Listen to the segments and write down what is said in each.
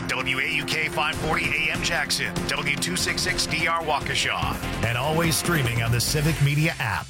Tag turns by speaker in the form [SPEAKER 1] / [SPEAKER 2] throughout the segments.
[SPEAKER 1] WAUK 540 AM Jackson, W266DR Waukesha, and always streaming on the Civic Media app.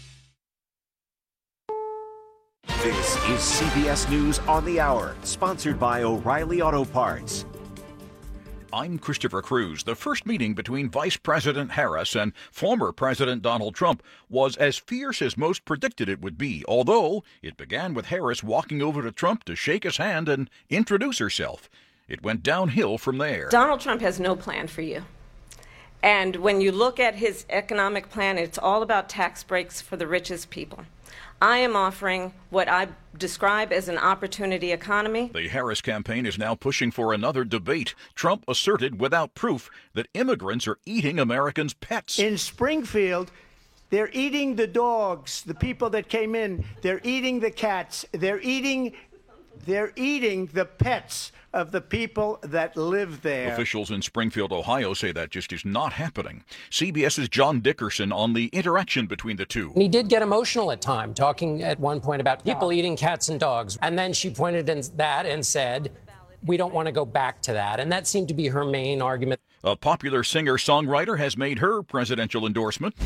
[SPEAKER 2] This is CBS News on the Hour, sponsored by O'Reilly Auto Parts.
[SPEAKER 3] I'm Christopher Cruz. The first meeting between Vice President Harris and former President Donald Trump was as fierce as most predicted it would be, although it began with Harris walking over to Trump to shake his hand and introduce herself. It went downhill from there.
[SPEAKER 4] Donald Trump has no plan for you. And when you look at his economic plan, it's all about tax breaks for the richest people. I am offering what I describe as an opportunity economy.
[SPEAKER 3] The Harris campaign is now pushing for another debate. Trump asserted without proof that immigrants are eating Americans' pets.
[SPEAKER 5] In Springfield, they're eating the dogs, the people that came in. They're eating the cats. They're eating the pets of the people that live there.
[SPEAKER 3] Officials in Springfield, Ohio say that just is not happening. CBS's John Dickerson on the interaction between the two.
[SPEAKER 6] He did get emotional at times, talking at one point about people eating cats and dogs. And then she pointed at that and said, we don't want to go back to that. And that seemed to be her main argument.
[SPEAKER 3] A popular singer-songwriter has made her presidential endorsement.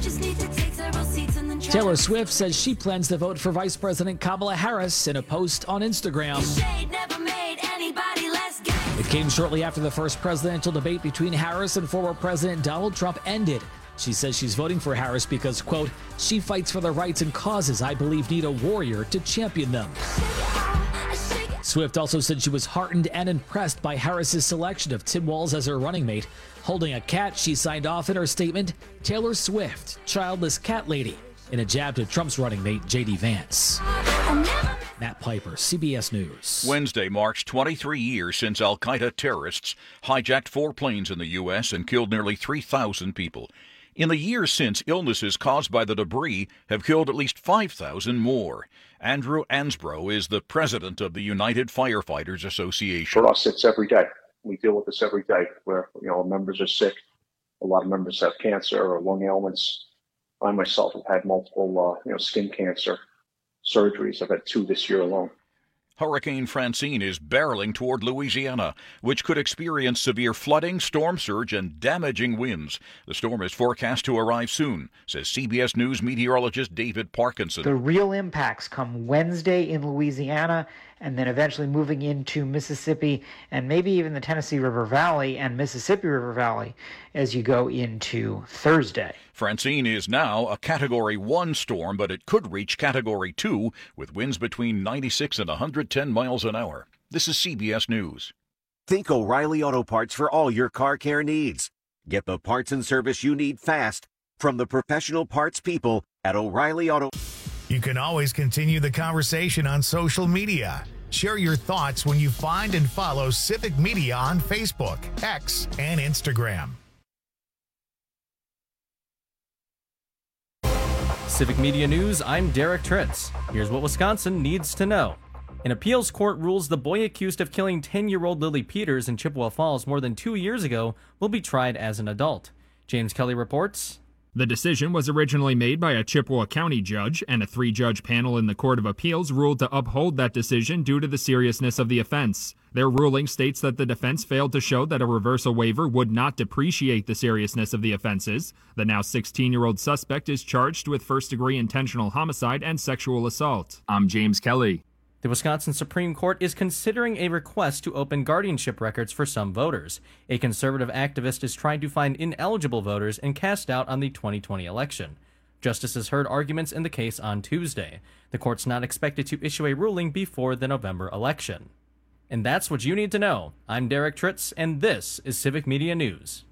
[SPEAKER 7] Taylor Swift says she plans to vote for Vice President Kamala Harris in a post on Instagram. It came shortly after the first presidential debate between Harris and former President Donald Trump ended. She says she's voting for Harris because, quote, she fights for the rights and causes I believe need a warrior to champion them. Swift also said she was heartened and impressed by Harris's selection of Tim Walz as her running mate. Holding a cat, she signed off in her statement, Taylor Swift, childless cat lady, in a jab to Trump's running mate, J.D. Vance. Matt Piper, CBS News.
[SPEAKER 3] Wednesday marks 23 years since al-Qaeda terrorists hijacked 4 planes in the U.S. and killed nearly 3,000 people. In the years since, illnesses caused by the debris have killed at least 5,000 more. Andrew Ansbro is the president of the United Firefighters Association.
[SPEAKER 8] For us, it's every day. We deal with this every day where, members are sick. A lot of members have cancer or lung ailments. I myself have had multiple, skin cancer surgeries. I've had 2 this year alone.
[SPEAKER 3] Hurricane Francine is barreling toward Louisiana, which could experience severe flooding, storm surge, and damaging winds. The storm is forecast to arrive soon, says CBS News meteorologist David Parkinson.
[SPEAKER 9] The real impacts come Wednesday in Louisiana and then eventually moving into Mississippi and maybe even the Tennessee River Valley and Mississippi River Valley as you go into Thursday.
[SPEAKER 3] Francine is now a Category 1 storm, but it could reach Category 2 with winds between 96 and 110 miles an hour. This is CBS News.
[SPEAKER 2] Think O'Reilly Auto Parts for all your car care needs. Get the parts and service you need fast from the professional parts people at O'Reilly Auto.
[SPEAKER 1] You can always continue the conversation on social media. Share your thoughts when you find and follow Civic Media on Facebook, X, and Instagram.
[SPEAKER 10] Civic Media News, I'm Derek Tritz. Here's what Wisconsin needs to know. An appeals court rules the boy accused of killing 10-year-old Lily Peters in Chippewa Falls more than 2 years ago will be tried as an adult. James Kelly reports.
[SPEAKER 11] The decision was originally made by a Chippewa County judge, and a 3-judge panel in the Court of Appeals ruled to uphold that decision due to the seriousness of the offense. Their ruling states that the defense failed to show that a reversal waiver would not depreciate the seriousness of the offenses. The now 16-year-old suspect is charged with first-degree intentional homicide and sexual assault. I'm James Kelly.
[SPEAKER 10] The Wisconsin Supreme Court is considering a request to open guardianship records for some voters. A conservative activist is trying to find ineligible voters and cast doubt on the 2020 election. Justices heard arguments in the case on Tuesday. The court's not expected to issue a ruling before the November election. And that's what you need to know. I'm Derek Tritz, and this is Civic Media News.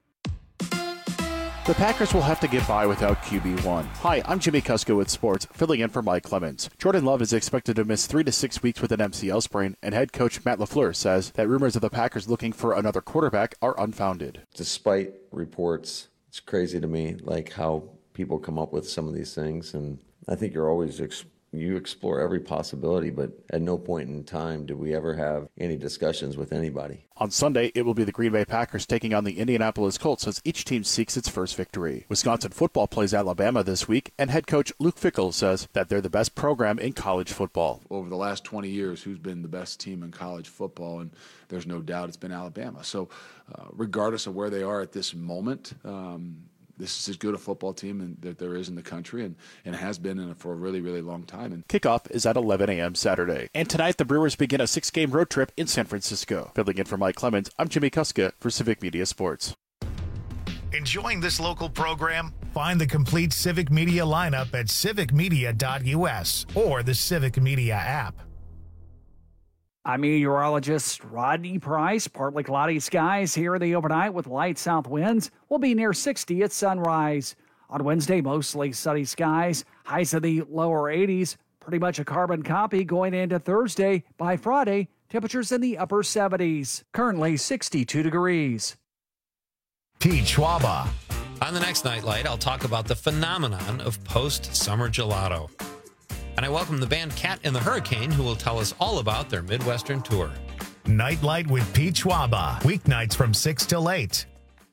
[SPEAKER 12] The Packers will have to get by without QB1. Hi, I'm Jimmy Kusko with Sports, filling in for Mike Clemens. Jordan Love is expected to miss 3 to 6 weeks with an MCL sprain, and head coach Matt LaFleur says that rumors of the Packers looking for another quarterback are unfounded.
[SPEAKER 13] Despite reports, it's crazy to me, like how people come up with some of these things, and I think you're always You explore every possibility, but at no point in time did we ever have any discussions with anybody.
[SPEAKER 12] On Sunday, it will be the Green Bay Packers taking on the Indianapolis Colts as each team seeks its first victory. Wisconsin football plays Alabama this week, and head coach Luke Fickell says that they're the best program in college football.
[SPEAKER 14] Over the last 20 years, who's been the best team in college football? And there's no doubt it's been Alabama. So regardless of where they are at this moment, this is as good a football team that there is in the country and has been for a really, really long time. And
[SPEAKER 12] kickoff is at 11 a.m. Saturday. And tonight, the Brewers begin a 6-game road trip in San Francisco. Filling in for Mike Clemens, I'm Jimmy Kuska for Civic Media Sports.
[SPEAKER 1] Enjoying this local program? Find the complete Civic Media lineup at civicmedia.us or the Civic Media app.
[SPEAKER 15] I'm meteorologist Rodney Price. Partly cloudy skies here in the overnight with light south winds. We'll be near 60 at sunrise. On Wednesday, mostly sunny skies. Highs in the lower 80s. Pretty much a carbon copy going into Thursday. By Friday, temperatures in the upper 70s. Currently 62 degrees.
[SPEAKER 1] Pete Schwaba.
[SPEAKER 16] On the next Nightlight, I'll talk about the phenomenon of post-summer gelato. And I welcome the band Cat and the Hurricane, who will tell us all about their Midwestern tour.
[SPEAKER 1] Nightlight with Pete Schwaba. Weeknights from 6 till 8.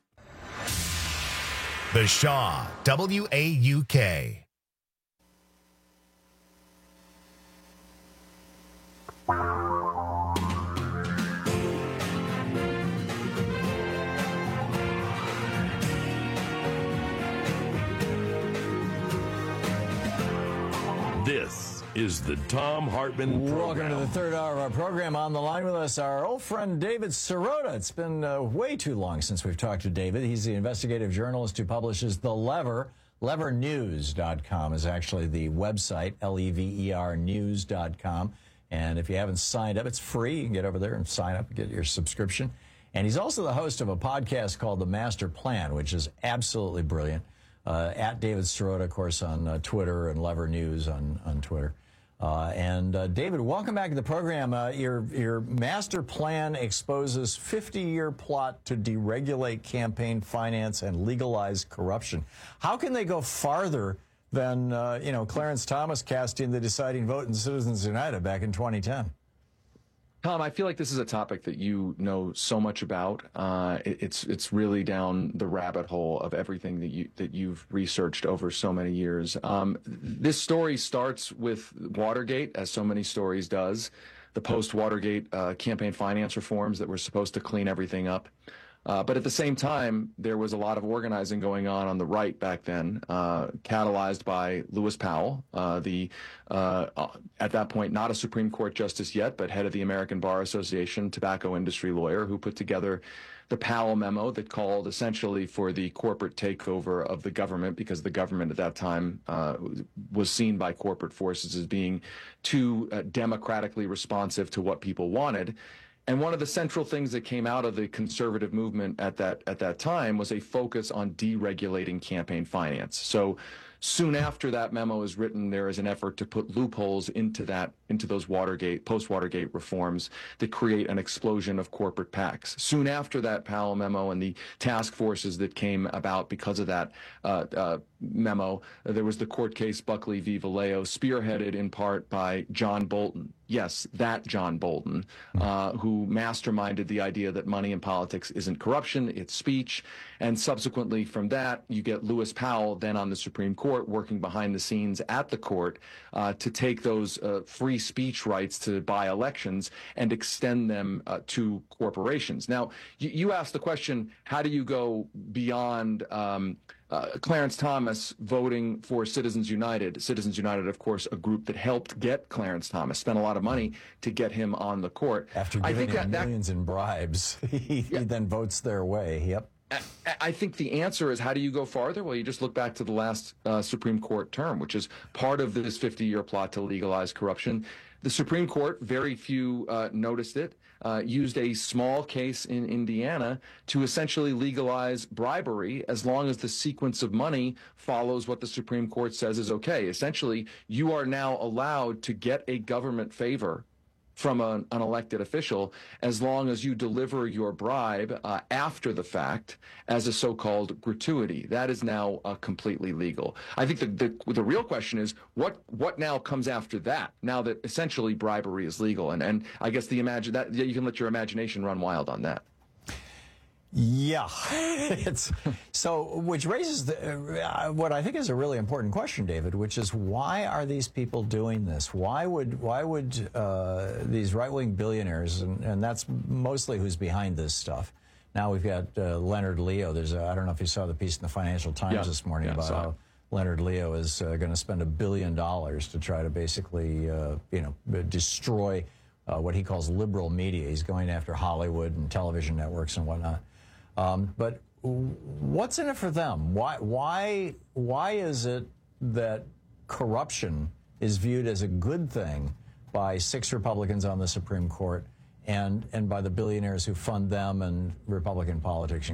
[SPEAKER 1] The Shaw, WAUK.
[SPEAKER 17] This is the Thom Hartmann Program.
[SPEAKER 18] Welcome to the third hour of our program. On the line with us, our old friend David Sirota. It's been way too long since we've talked to David. He's the investigative journalist who publishes The Lever. Levernews.com is actually the website, Lever news.com. And if you haven't signed up, it's free. You can get over there and sign up and get your subscription. And he's also the host of a podcast called The Master Plan, which is absolutely brilliant. At David Sirota, of course, on Twitter, and Lever News on Twitter. David, welcome back to the program. Your master plan exposes 50-year plot to deregulate campaign finance and legalize corruption. How can they go farther than, Clarence Thomas casting the deciding vote in Citizens United back in 2010?
[SPEAKER 19] Tom, I feel like this is a topic that you know so much about. It's really down the rabbit hole of everything that you've researched over so many years. This story starts with Watergate, as so many stories does, the post-Watergate campaign finance reforms that were supposed to clean everything up. But at the same time, there was a lot of organizing going on the right back then, catalyzed by Lewis Powell, at that point not a Supreme Court justice yet, but head of the American Bar Association, tobacco industry lawyer, who put together the Powell memo that called essentially for the corporate takeover of the government, because the government at that time was seen by corporate forces as being too democratically responsive to what people wanted. And one of the central things that came out of the conservative movement at that time was a focus on deregulating campaign finance. So soon after that memo is written, there is an effort to put loopholes into those post-Watergate reforms that create an explosion of corporate PACs. Soon after that Powell memo and the task forces that came about because of that memo, there was the court case Buckley v. Vallejo, spearheaded in part by John Bolton. Yes, that John Bolton, who masterminded the idea that money in politics isn't corruption, it's speech. And subsequently from that, you get Lewis Powell, then on the Supreme Court, working behind the scenes at the court to take those free speech rights to buy elections and extend them to corporations. Now, you asked the question, how do you go beyond Clarence Thomas voting for Citizens United? Citizens United, of course, a group that helped get Clarence Thomas, spent a lot of money to get him on the court.
[SPEAKER 18] After giving him millions in bribes, he then votes their way. Yep.
[SPEAKER 19] I think the answer is, how do you go farther? Well, you just look back to the last Supreme Court term, which is part of this 50-year plot to legalize corruption. The Supreme Court, very few noticed it, used a small case in Indiana to essentially legalize bribery as long as the sequence of money follows what the Supreme Court says is okay. Essentially, you are now allowed to get a government favor from an elected official as long as you deliver your bribe after the fact as a so-called gratuity. That is now completely legal. I think the real question is what now comes after that, now that essentially bribery is legal. And I guess you can let your imagination run wild on that.
[SPEAKER 18] Yeah. Which raises what I think is a really important question, David, which is why are these people doing this? Why would these right-wing billionaires, and that's mostly who's behind this stuff. Now we've got Leonard Leo. I don't know if you saw the piece in the Financial Times this morning about how Leonard Leo is going to spend $1 billion to try to basically, destroy what he calls liberal media. He's going after Hollywood and television networks and whatnot. But what's in it for them? Why is it that corruption is viewed as a good thing by 6 Republicans on the Supreme Court and by the billionaires who fund them and Republican politicians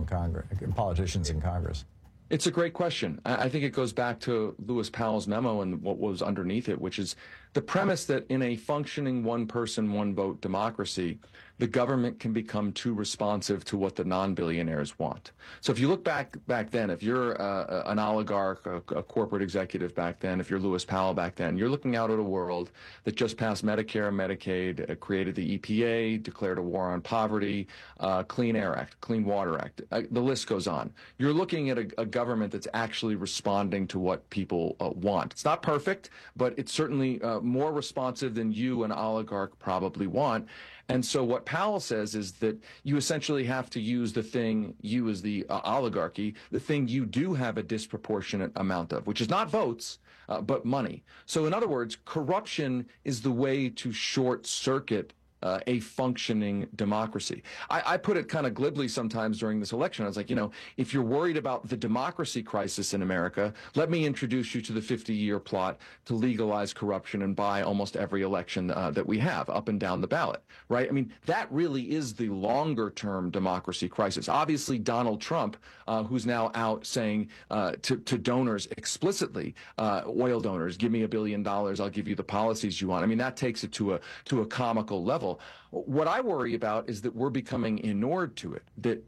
[SPEAKER 18] in Congress?
[SPEAKER 19] It's a great question. I think it goes back to Lewis Powell's memo and what was underneath it, which is the premise that in a functioning one-person, one-vote democracy, the government can become too responsive to what the non-billionaires want. So if you look back then, if you're an oligarch, a corporate executive back then, if you're Lewis Powell back then, you're looking out at a world that just passed Medicare and Medicaid, created the EPA, declared a war on poverty, Clean Air Act, Clean Water Act. The list goes on. You're looking at a government that's actually responding to what people want. It's not perfect, but it's certainly more responsive than you, an oligarch, probably want. And so what Powell says is that you essentially have to use the thing, you as the oligarchy, the thing you do have a disproportionate amount of, which is not votes, but money. So in other words, corruption is the way to short circuit a functioning democracy. I put it kind of glibly sometimes during this election. I was like, if you're worried about the democracy crisis in America, let me introduce you to the 50-year plot to legalize corruption and buy almost every election that we have up and down the ballot, right? I mean, that really is the longer-term democracy crisis. Obviously, Donald Trump, who's now out saying to donors explicitly, oil donors, give me $1 billion, I'll give you the policies you want. I mean, that takes it to a comical level. What I worry about is that we're becoming inured to it,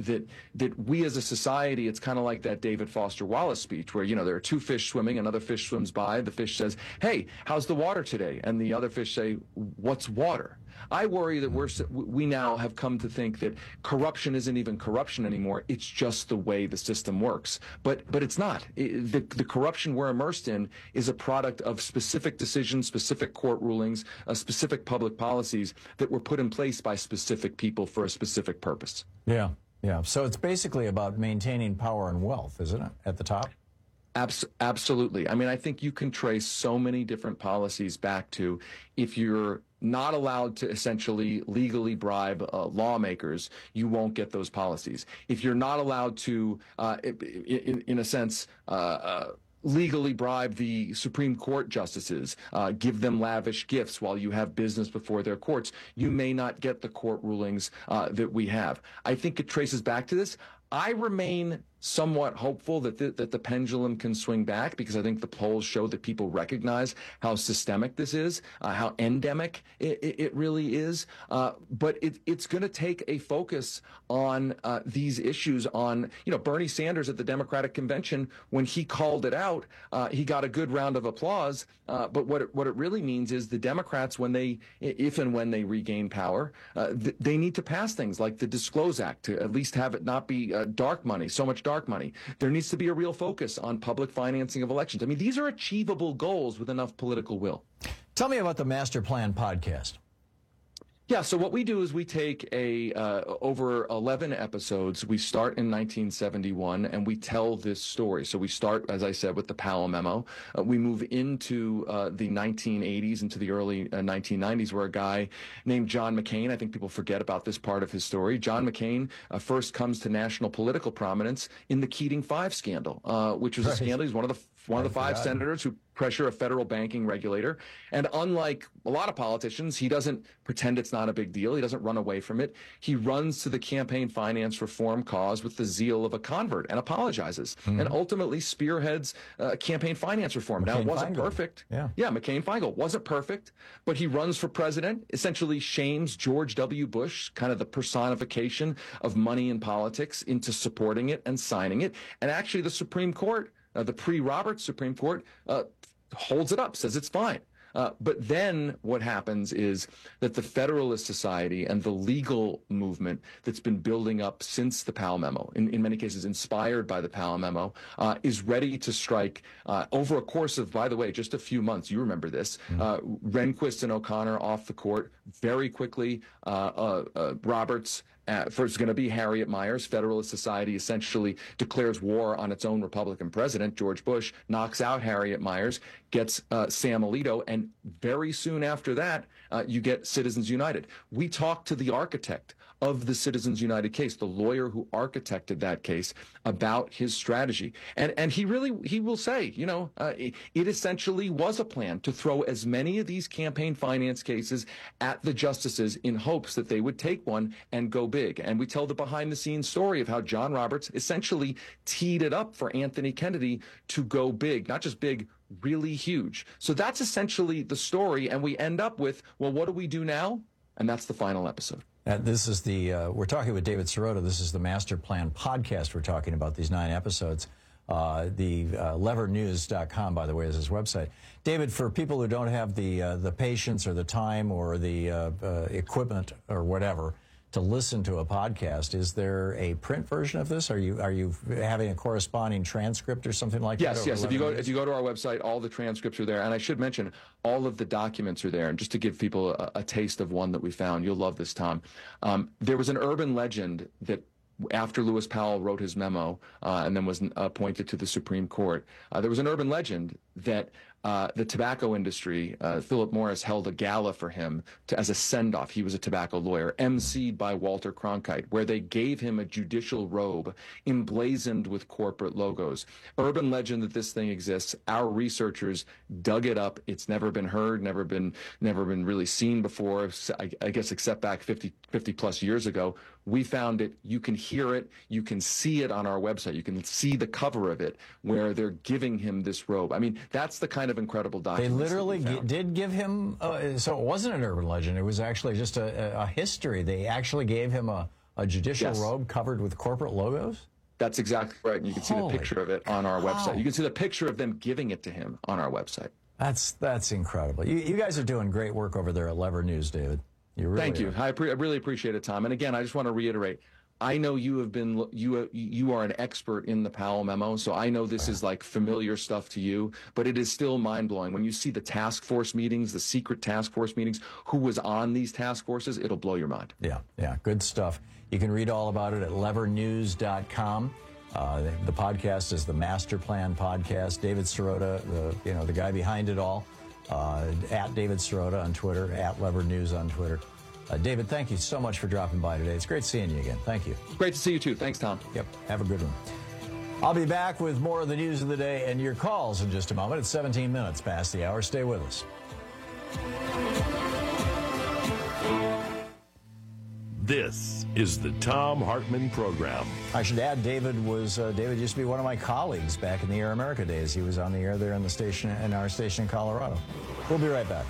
[SPEAKER 19] that we as a society, it's kind of like that David Foster Wallace speech where, there are 2 fish swimming, another fish swims by, the fish says, hey, how's the water today? And the other fish say, what's water? I worry that we now have come to think that corruption isn't even corruption anymore. It's just the way the system works. But it's not. The corruption we're immersed in is a product of specific decisions, specific court rulings, specific public policies that were put in place by specific people for a specific purpose.
[SPEAKER 18] Yeah. So it's basically about maintaining power and wealth, isn't it, at the top?
[SPEAKER 19] Absolutely. I mean, I think you can trace so many different policies back to if you're not allowed to essentially legally bribe lawmakers, you won't get those policies. If you're not allowed to, in a sense, legally bribe the Supreme Court justices, give them lavish gifts while you have business before their courts, you may not get the court rulings that we have. I think it traces back to this. I remain somewhat hopeful that the pendulum can swing back because I think the polls show that people recognize how systemic this is, how endemic it really is. But it's going to take a focus on these issues. On Bernie Sanders at the Democratic Convention, when he called it out, he got a good round of applause. But what it really means is the Democrats, if and when they regain power, they need to pass things like the Disclose Act to at least have it not be dark money, so much dark money. There needs to be a real focus on public financing of elections. I mean, these are achievable goals with enough political will.
[SPEAKER 18] Tell me about the Master Plan podcast.
[SPEAKER 19] Yeah, so what we do is we take over 11 episodes. We start in 1971, and we tell this story. So we start, as I said, with the Powell memo. We move into the 1980s, into the early 1990s, where a guy named John McCain, I think people forget about this part of his story. John McCain first comes to national political prominence in the Keating 5 scandal, which was a scandal. He's one of the one of the 5 senators who pressure a federal banking regulator. And unlike a lot of politicians, he doesn't pretend it's not a big deal. He doesn't run away from it. He runs to the campaign finance reform cause with the zeal of a convert and apologizes and ultimately spearheads campaign finance reform. Now, it wasn't perfect. Yeah, McCain-Feingold wasn't perfect, but he runs for president, essentially shames George W. Bush, kind of the personification of money in politics, into supporting it and signing it. And actually, the Supreme Court, the pre-Roberts Supreme Court, holds it up, says it's fine. But then what happens is that the Federalist Society and the legal movement that's been building up since the Powell memo, in many cases inspired by the Powell memo, is ready to strike over a course of, by the way, just a few months. You remember this. Rehnquist and O'Connor off the court very quickly. Roberts first going to be Harriet Miers. Federalist Society essentially declares war on its own Republican president, George Bush, knocks out Harriet Miers, gets Sam Alito, and very soon after that, you get Citizens United. We talked to the architect of the Citizens United case, the lawyer who architected that case, about his strategy. And he will say, it essentially was a plan to throw as many of these campaign finance cases at the justices in hopes that they would take one and go big. And we tell the behind-the-scenes story of how John Roberts essentially teed it up for Anthony Kennedy to go big, not just big, really huge. So that's essentially the story. And we end up with, well, what do we do now? And that's the final episode.
[SPEAKER 18] This is we're talking with David Sirota. This is the Master Plan podcast. We're talking about these 9 episodes. Levernews.com, by the way, is his website. David, for people who don't have the patience or the time or the equipment or whatever to listen to a podcast, is there a print version of this? Are you having a corresponding transcript or something like that?
[SPEAKER 19] Yes. If you go to our website, all the transcripts are there. And I should mention, all of the documents are there. And just to give people a taste of one that we found, you'll love this, Tom. There was an urban legend that after Lewis Powell wrote his memo and then was appointed to the Supreme Court, there was an urban legend that the tobacco industry, Philip Morris held a gala for him as a send-off. He was a tobacco lawyer, emceed by Walter Cronkite, where they gave him a judicial robe emblazoned with corporate logos. Urban legend that this thing exists. Our researchers dug it up. It's never been heard, never been really seen before, I guess except back 50 plus years ago. We found it. You can hear it. You can see it on our website. You can see the cover of it where they're giving him this robe. I mean, that's the kind of incredible document.
[SPEAKER 18] They literally did give him, so it wasn't an urban legend. It was actually just a history. They actually gave him a judicial robe covered with corporate logos?
[SPEAKER 19] That's exactly right. And you can see the picture of it on our website. You can see the picture of them giving it to him on our website.
[SPEAKER 18] That's incredible. You guys are doing great work over there at Lever News, David. You really
[SPEAKER 19] Thank you. I really appreciate it, Tom. And again, I just want to reiterate, I know you are an expert in the Powell memo, so I know this is like familiar stuff to you, but it is still mind-blowing. When you see the task force meetings, the secret task force meetings, who was on these task forces, it'll blow your mind.
[SPEAKER 18] Yeah, good stuff. You can read all about it at levernews.com. The podcast is the Master Plan Podcast. David Sirota, the guy behind it all, at David Sirota on Twitter, at Lever News on Twitter. David, thank you so much for dropping by today. It's great seeing you again. Thank you.
[SPEAKER 19] Great to see you too. Thanks, Tom.
[SPEAKER 18] Yep. Have a good one. I'll be back with more of the news of the day and your calls in just a moment. It's 17 minutes past the hour. Stay with us.
[SPEAKER 17] This is the Thom Hartmann Program.
[SPEAKER 18] I should add, David used to be one of my colleagues back in the Air America days. He was on the air there in our station in Colorado. We'll be right back.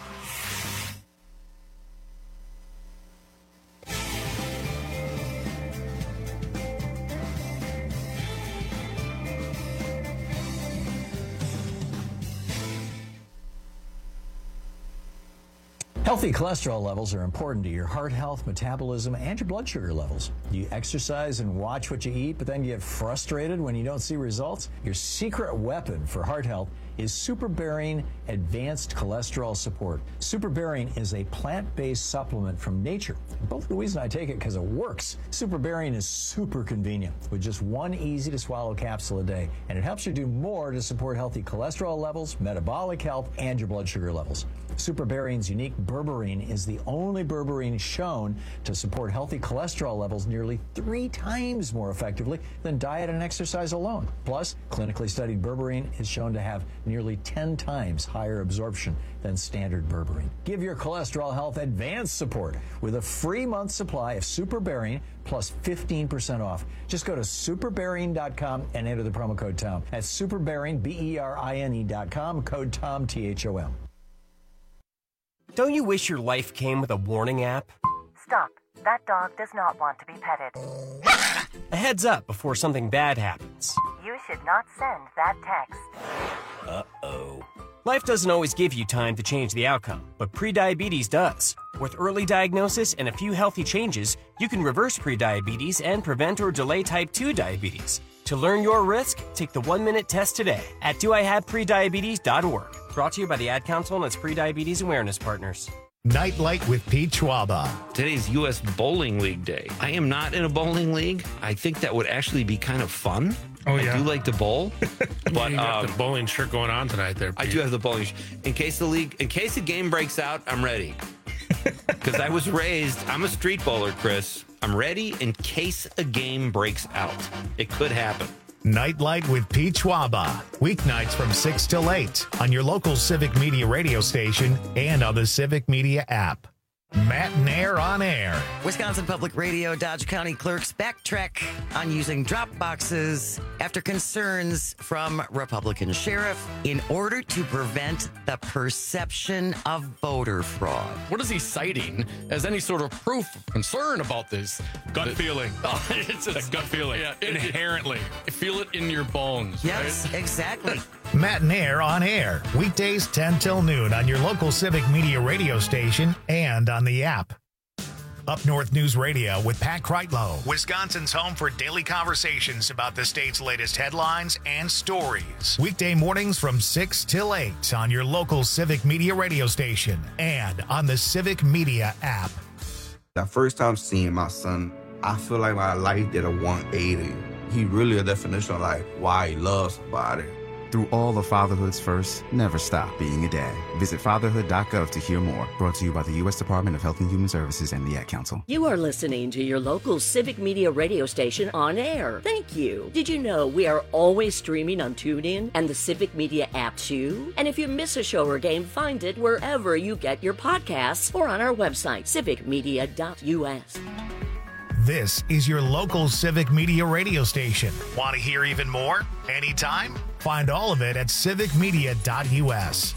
[SPEAKER 18] Healthy cholesterol levels are important to your heart health, metabolism, and your blood sugar levels. You exercise and watch what you eat, but then get frustrated when you don't see results? Your secret weapon for heart health is SuperBarian Advanced Cholesterol Support. SuperBarian is a plant-based supplement from nature. Both Louise and I take it because it works. SuperBarian is super convenient with just one easy-to-swallow capsule a day, and it helps you do more to support healthy cholesterol levels, metabolic health, and your blood sugar levels. SuperBarian's unique bourbon berberine is the only berberine shown to support healthy cholesterol levels nearly 3 times more effectively than diet and exercise alone. Plus, clinically studied berberine is shown to have nearly 10 times higher absorption than standard berberine. Give your cholesterol health advanced support with a free month supply of SuperBerine plus 15% off. Just go to superberine.com and enter the promo code TOM. That's SuperBerine, BERINE.com, code TOM, THOM.
[SPEAKER 20] Don't you wish your life came with a warning app?
[SPEAKER 21] Stop. That dog does not want to be petted.
[SPEAKER 20] A heads up before something bad happens.
[SPEAKER 21] You should not send that text.
[SPEAKER 20] Uh-oh. Life doesn't always give you time to change the outcome, but prediabetes does. With early diagnosis and a few healthy changes, you can reverse prediabetes and prevent or delay type 2 diabetes. To learn your risk, take the 1-minute test today at doihaveprediabetes.org. Brought to you by the Ad Council and its Prediabetes Awareness Partners.
[SPEAKER 1] Nightlight with Pete Schwaba.
[SPEAKER 22] Today's U.S. Bowling League Day. I am not in a bowling league. I think that would actually be kind of fun.
[SPEAKER 23] Oh, yeah.
[SPEAKER 22] I do like to bowl. But
[SPEAKER 23] you got the bowling shirt going on tonight there, Pete.
[SPEAKER 22] I do have the bowling shirt. In case the game breaks out, I'm ready. Because I was raised, I'm a street bowler, Chris. I'm ready in case a game breaks out. It could happen.
[SPEAKER 1] Nightlight with Pete Schwaba. Weeknights from 6 till 8 on your local Civic Media radio station and on the Civic Media app. Matt Nair on air.
[SPEAKER 24] Wisconsin Public Radio Dodge County clerks backtrack on using drop boxes after concerns from Republican sheriff in order to prevent the perception of voter fraud.
[SPEAKER 25] What is he citing as any sort of proof of concern about this?
[SPEAKER 23] Gut feeling.
[SPEAKER 25] Oh, it's just,
[SPEAKER 23] that gut feeling.
[SPEAKER 25] Yeah,
[SPEAKER 23] inherently.
[SPEAKER 25] Feel it in your bones.
[SPEAKER 24] Yes,
[SPEAKER 25] right?
[SPEAKER 24] Exactly.
[SPEAKER 1] Matt Nair on air. Weekdays 10 till noon on your local Civic Media radio station and on the app. Up North News Radio with Pat Kreitlow, Wisconsin's home for daily conversations about the state's latest headlines and stories. Weekday mornings from 6 till 8 on your local Civic Media radio station and on the Civic Media app.
[SPEAKER 26] The first time seeing my son, I feel like my life did a 180. He really a definition of like why he loves somebody.
[SPEAKER 27] Through all of fatherhood's first, never stop being a dad. Visit fatherhood.gov to hear more. Brought to you by the U.S. Department of Health and Human Services and the Ad Council.
[SPEAKER 28] You are listening to your local Civic Media radio station on air. Thank you. Did you know we are always streaming on TuneIn and the Civic Media app too? And if you miss a show or game, find it wherever you get your podcasts or on our website, civicmedia.us.
[SPEAKER 1] This is your local Civic Media radio station. Want to hear even more? Anytime? Find all of it at civicmedia.us.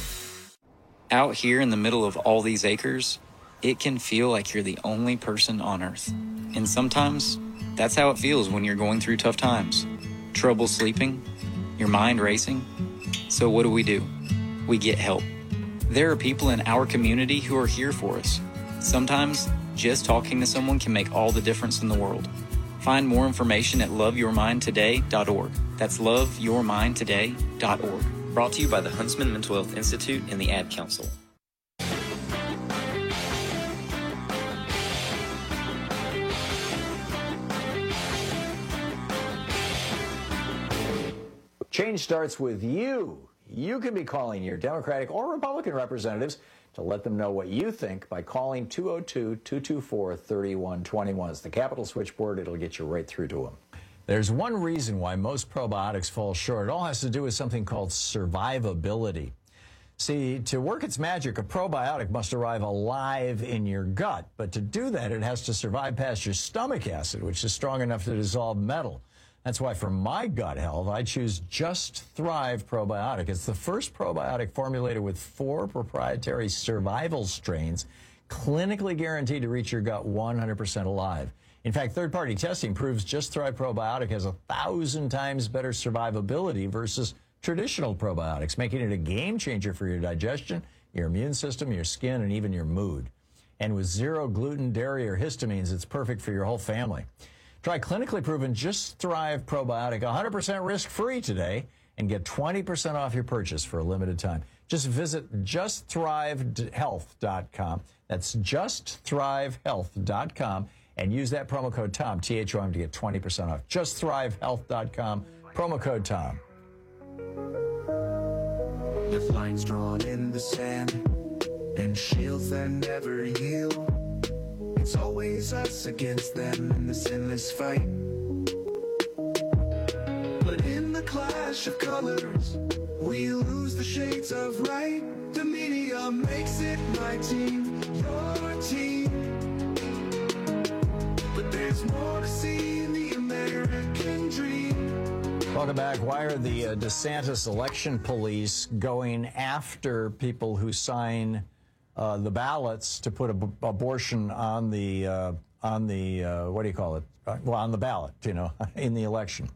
[SPEAKER 29] Out here in the middle of all these acres, it can feel like you're the only person on Earth. And sometimes, that's how it feels when you're going through tough times. Trouble sleeping, your mind racing. So what do? We get help. There are people in our community who are here for us. Sometimes, just talking to someone can make all the difference in the world. Find more information at loveyourmindtoday.org. That's loveyourmindtoday.org. Brought to you by the Huntsman Mental Health Institute and the Ad Council.
[SPEAKER 18] Change starts with you. You can be calling your Democratic or Republican representatives to let them know what you think by calling 202-224-3121. It's the Capitol switchboard. It'll get you right through to them. There's one reason why most probiotics fall short. It all has to do with something called survivability. See, to work its magic, a probiotic must arrive alive in your gut. But to do that, it has to survive past your stomach acid, which is strong enough to dissolve metal. That's why for my gut health, I choose Just Thrive Probiotic. It's the first probiotic formulated with 4 proprietary survival strains, clinically guaranteed to reach your gut 100% alive. In fact, third-party testing proves Just Thrive Probiotic has 1,000 times better survivability versus traditional probiotics, making it a game changer for your digestion, your immune system, your skin, and even your mood. And with 0 gluten, dairy, or histamines, it's perfect for your whole family. Try clinically proven Just Thrive Probiotic 100% risk-free today and get 20% off your purchase for a limited time. Just visit justthrivehealth.com. That's justthrivehealth.com and use that promo code TOM, THOM, to get 20% off. Justthrivehealth.com, promo code TOM.
[SPEAKER 30] The line's drawn in the sand,
[SPEAKER 2] and shields that never heal. It's always us against them in this endless fight. But in the clash of colors, we lose the shades of right. The media makes it my team, your team. But there's more to see in the American dream.
[SPEAKER 18] Welcome back. Why are the DeSantis election police going after people who sign the ballots to put abortion on the what do you call it? Well, on the ballot, you know, in the election.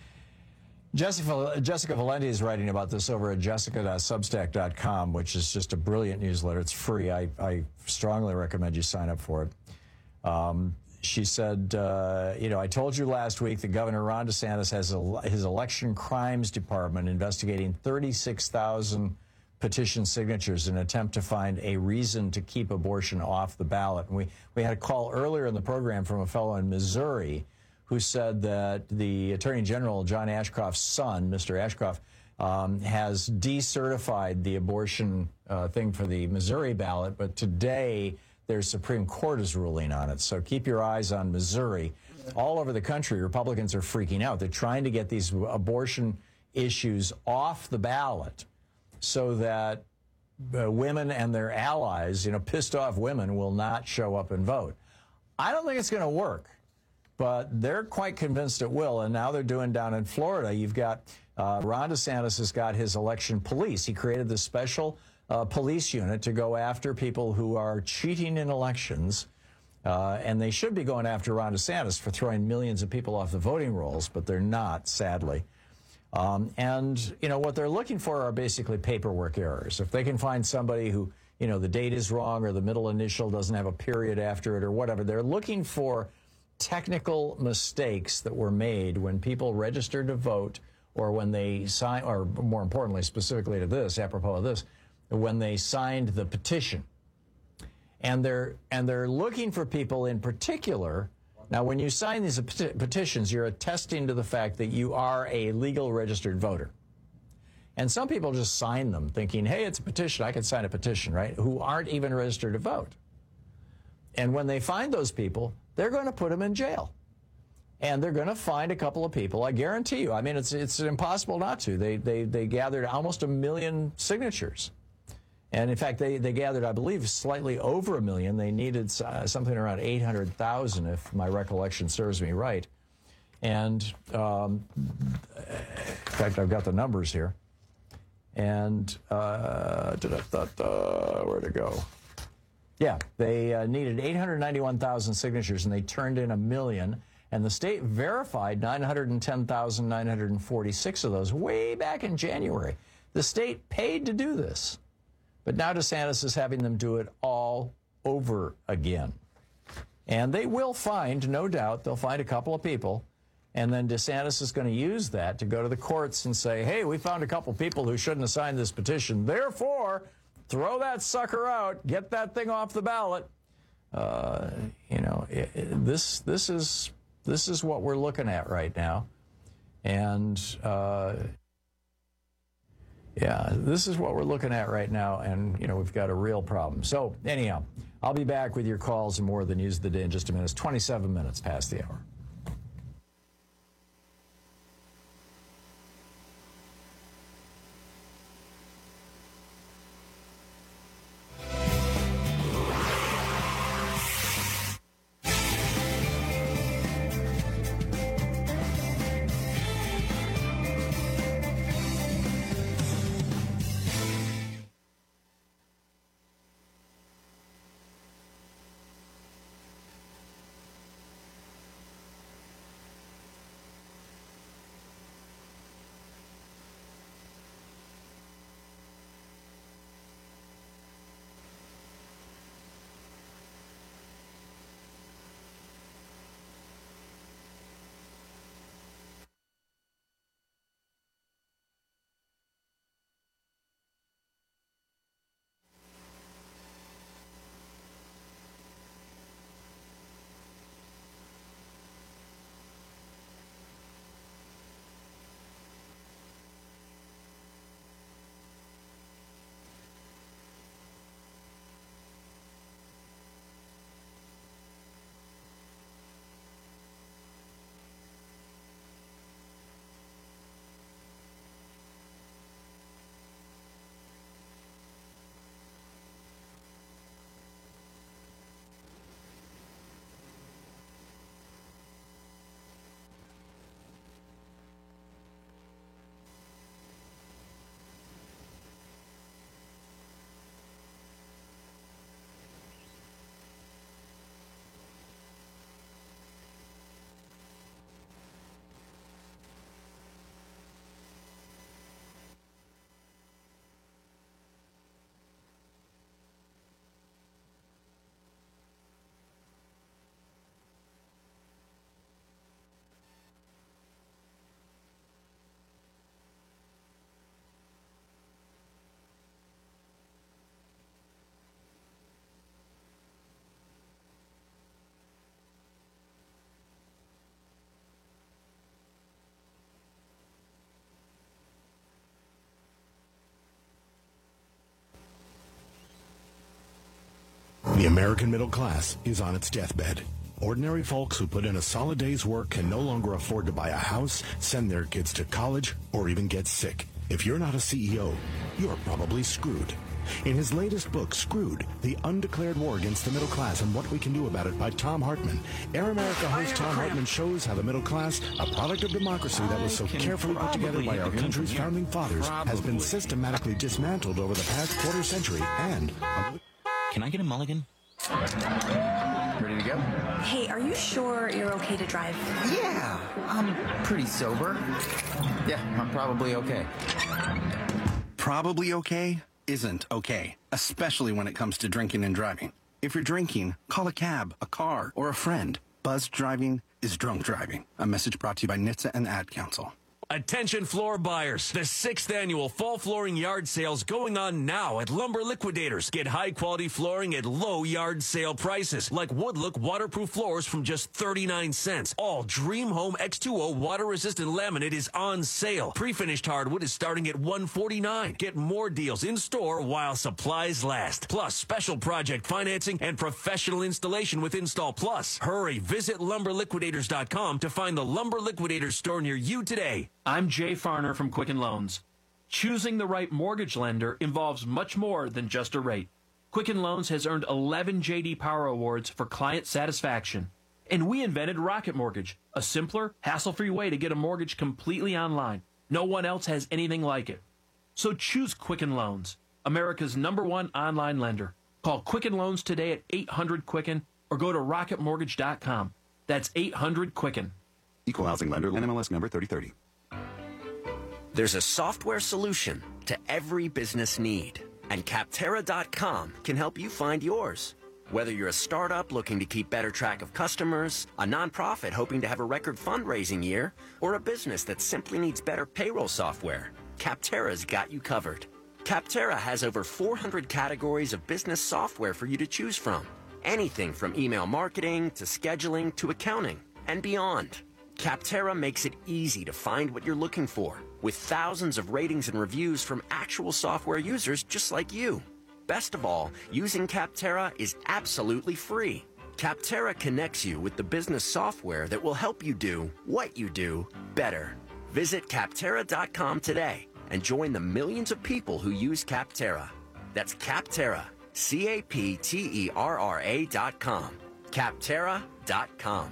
[SPEAKER 18] Jessica Valenti is writing about this over at jessica.substack.com, which is just a brilliant newsletter. It's free. I strongly recommend you sign up for it. She said, you know, I told you last week that Governor Ron DeSantis has his election crimes department investigating 36,000 petition signatures in an attempt to find a reason to keep abortion off the ballot. And we had a call earlier in the program from a fellow in Missouri who said that the Attorney General, John Ashcroft's son, Mr. Ashcroft, has decertified the abortion thing for the Missouri ballot, but today their Supreme Court is ruling on it. So keep your eyes on Missouri. All over the country, Republicans are freaking out. They're trying to get these abortion issues off the ballot so that women and their allies, you know, pissed off women, will not show up and vote. I don't think it's going to work, but they're quite convinced it will. And now they're doing down in Florida. You've got Ron DeSantis has got his election police. He created this special police unit to go after people who are cheating in elections. And they should be going after Ron DeSantis for throwing millions of people off the voting rolls, but they're not, sadly. And, you know, what they're looking for are basically paperwork errors. If they can find somebody who, you know, the date is wrong or the middle initial doesn't have a period after it or whatever, they're looking for technical mistakes that were made when people registered to vote or when they sign, or more importantly, specifically to this, apropos of this, when they signed the petition. And they're looking for people in particular. Now, when you sign these petitions, you're attesting to the fact that you are a legal registered voter. And some people just sign them thinking, hey, it's a petition, I can sign a petition, right? Who aren't even registered to vote. And when they find those people, they're going to put them in jail. And they're going to find a couple of people, I guarantee you. I mean, it's impossible not to. They gathered almost 1 million signatures. And in fact, they gathered, I believe, slightly over 1 million. They needed something around 800,000, if my recollection serves me right. And in fact, I've got the numbers here. And where'd it go? Yeah, they needed 891,000 signatures, and they turned in 1 million. And the state verified 910,946 of those way back in January. The state paid to do this. But now DeSantis is having them do it all over again. And they will find, no doubt, they'll find a couple of people. And then DeSantis is going to use that to go to the courts and say, hey, we found a couple of people who shouldn't have signed this petition. Therefore, throw that sucker out, get that thing off the ballot. You know, this is what we're looking at right now. And yeah, this is what we're looking at right now, and, you know, we've got a real problem. So, anyhow, I'll be back with your calls and more of the news of the day in just a minute. It's 27 minutes past the hour.
[SPEAKER 3] The American middle class is on its deathbed. Ordinary folks who put in a solid day's work can no longer afford to buy a house, send their kids to college, or even get sick. If you're not a CEO, you're probably screwed. In his latest book, Screwed, The Undeclared War Against the Middle Class and What We Can Do About It by Tom Hartman, Air America host Tom Hartman shows how the middle class, a product of democracy that was so carefully put together by our country's founding fathers, has been systematically dismantled over the past quarter century and...
[SPEAKER 4] Can I get a mulligan?
[SPEAKER 5] Ready to go?
[SPEAKER 6] Hey, are you sure you're okay to drive?
[SPEAKER 5] Yeah, I'm pretty sober. Yeah, I'm probably okay.
[SPEAKER 7] Probably okay isn't okay, especially when it comes to drinking and driving. If you're drinking, call a cab, a car, or a friend. Buzzed driving is drunk driving. A message brought to you by NHTSA and the Ad Council.
[SPEAKER 8] Attention floor buyers. The 6th annual fall flooring yard sale's going on now at Lumber Liquidators. Get high quality flooring at low yard sale prices, like Woodlook waterproof floors from just 39 cents. All Dream Home X2O water resistant laminate is on sale. Pre-finished hardwood is starting at $149. Get more deals in store while supplies last. Plus special project financing and professional installation with Install Plus. Hurry, visit lumberliquidators.com to find the Lumber Liquidators store near you today.
[SPEAKER 9] I'm Jay Farner from Quicken Loans. Choosing the right mortgage lender involves much more than just a rate. Quicken Loans has earned 11 J.D. Power Awards for client satisfaction. And we invented Rocket Mortgage, a simpler, hassle-free way to get a mortgage completely online. No one else has anything like it. So choose Quicken Loans, America's #1 online lender. Call Quicken Loans today at 800-QUICKEN or go to rocketmortgage.com. That's 800-QUICKEN.
[SPEAKER 27] Equal housing lender, NMLS number 3030.
[SPEAKER 10] There's a software solution to every business need, and Capterra.com can help you find yours. Whether you're a startup looking to keep better track of customers, a nonprofit hoping to have a record fundraising year, or a business that simply needs better payroll software, Capterra's got you covered. Capterra has over 400 categories of business software for you to choose from. Anything from email marketing to scheduling to accounting and beyond. Capterra makes it easy to find what you're looking for, with thousands of ratings and reviews from actual software users just like you. Best of all, using Capterra is absolutely free. Capterra connects you with the business software that will help you do what you do better. Visit Capterra.com today and join the millions of people who use Capterra. That's Capterra, Capterra.com. Capterra.com.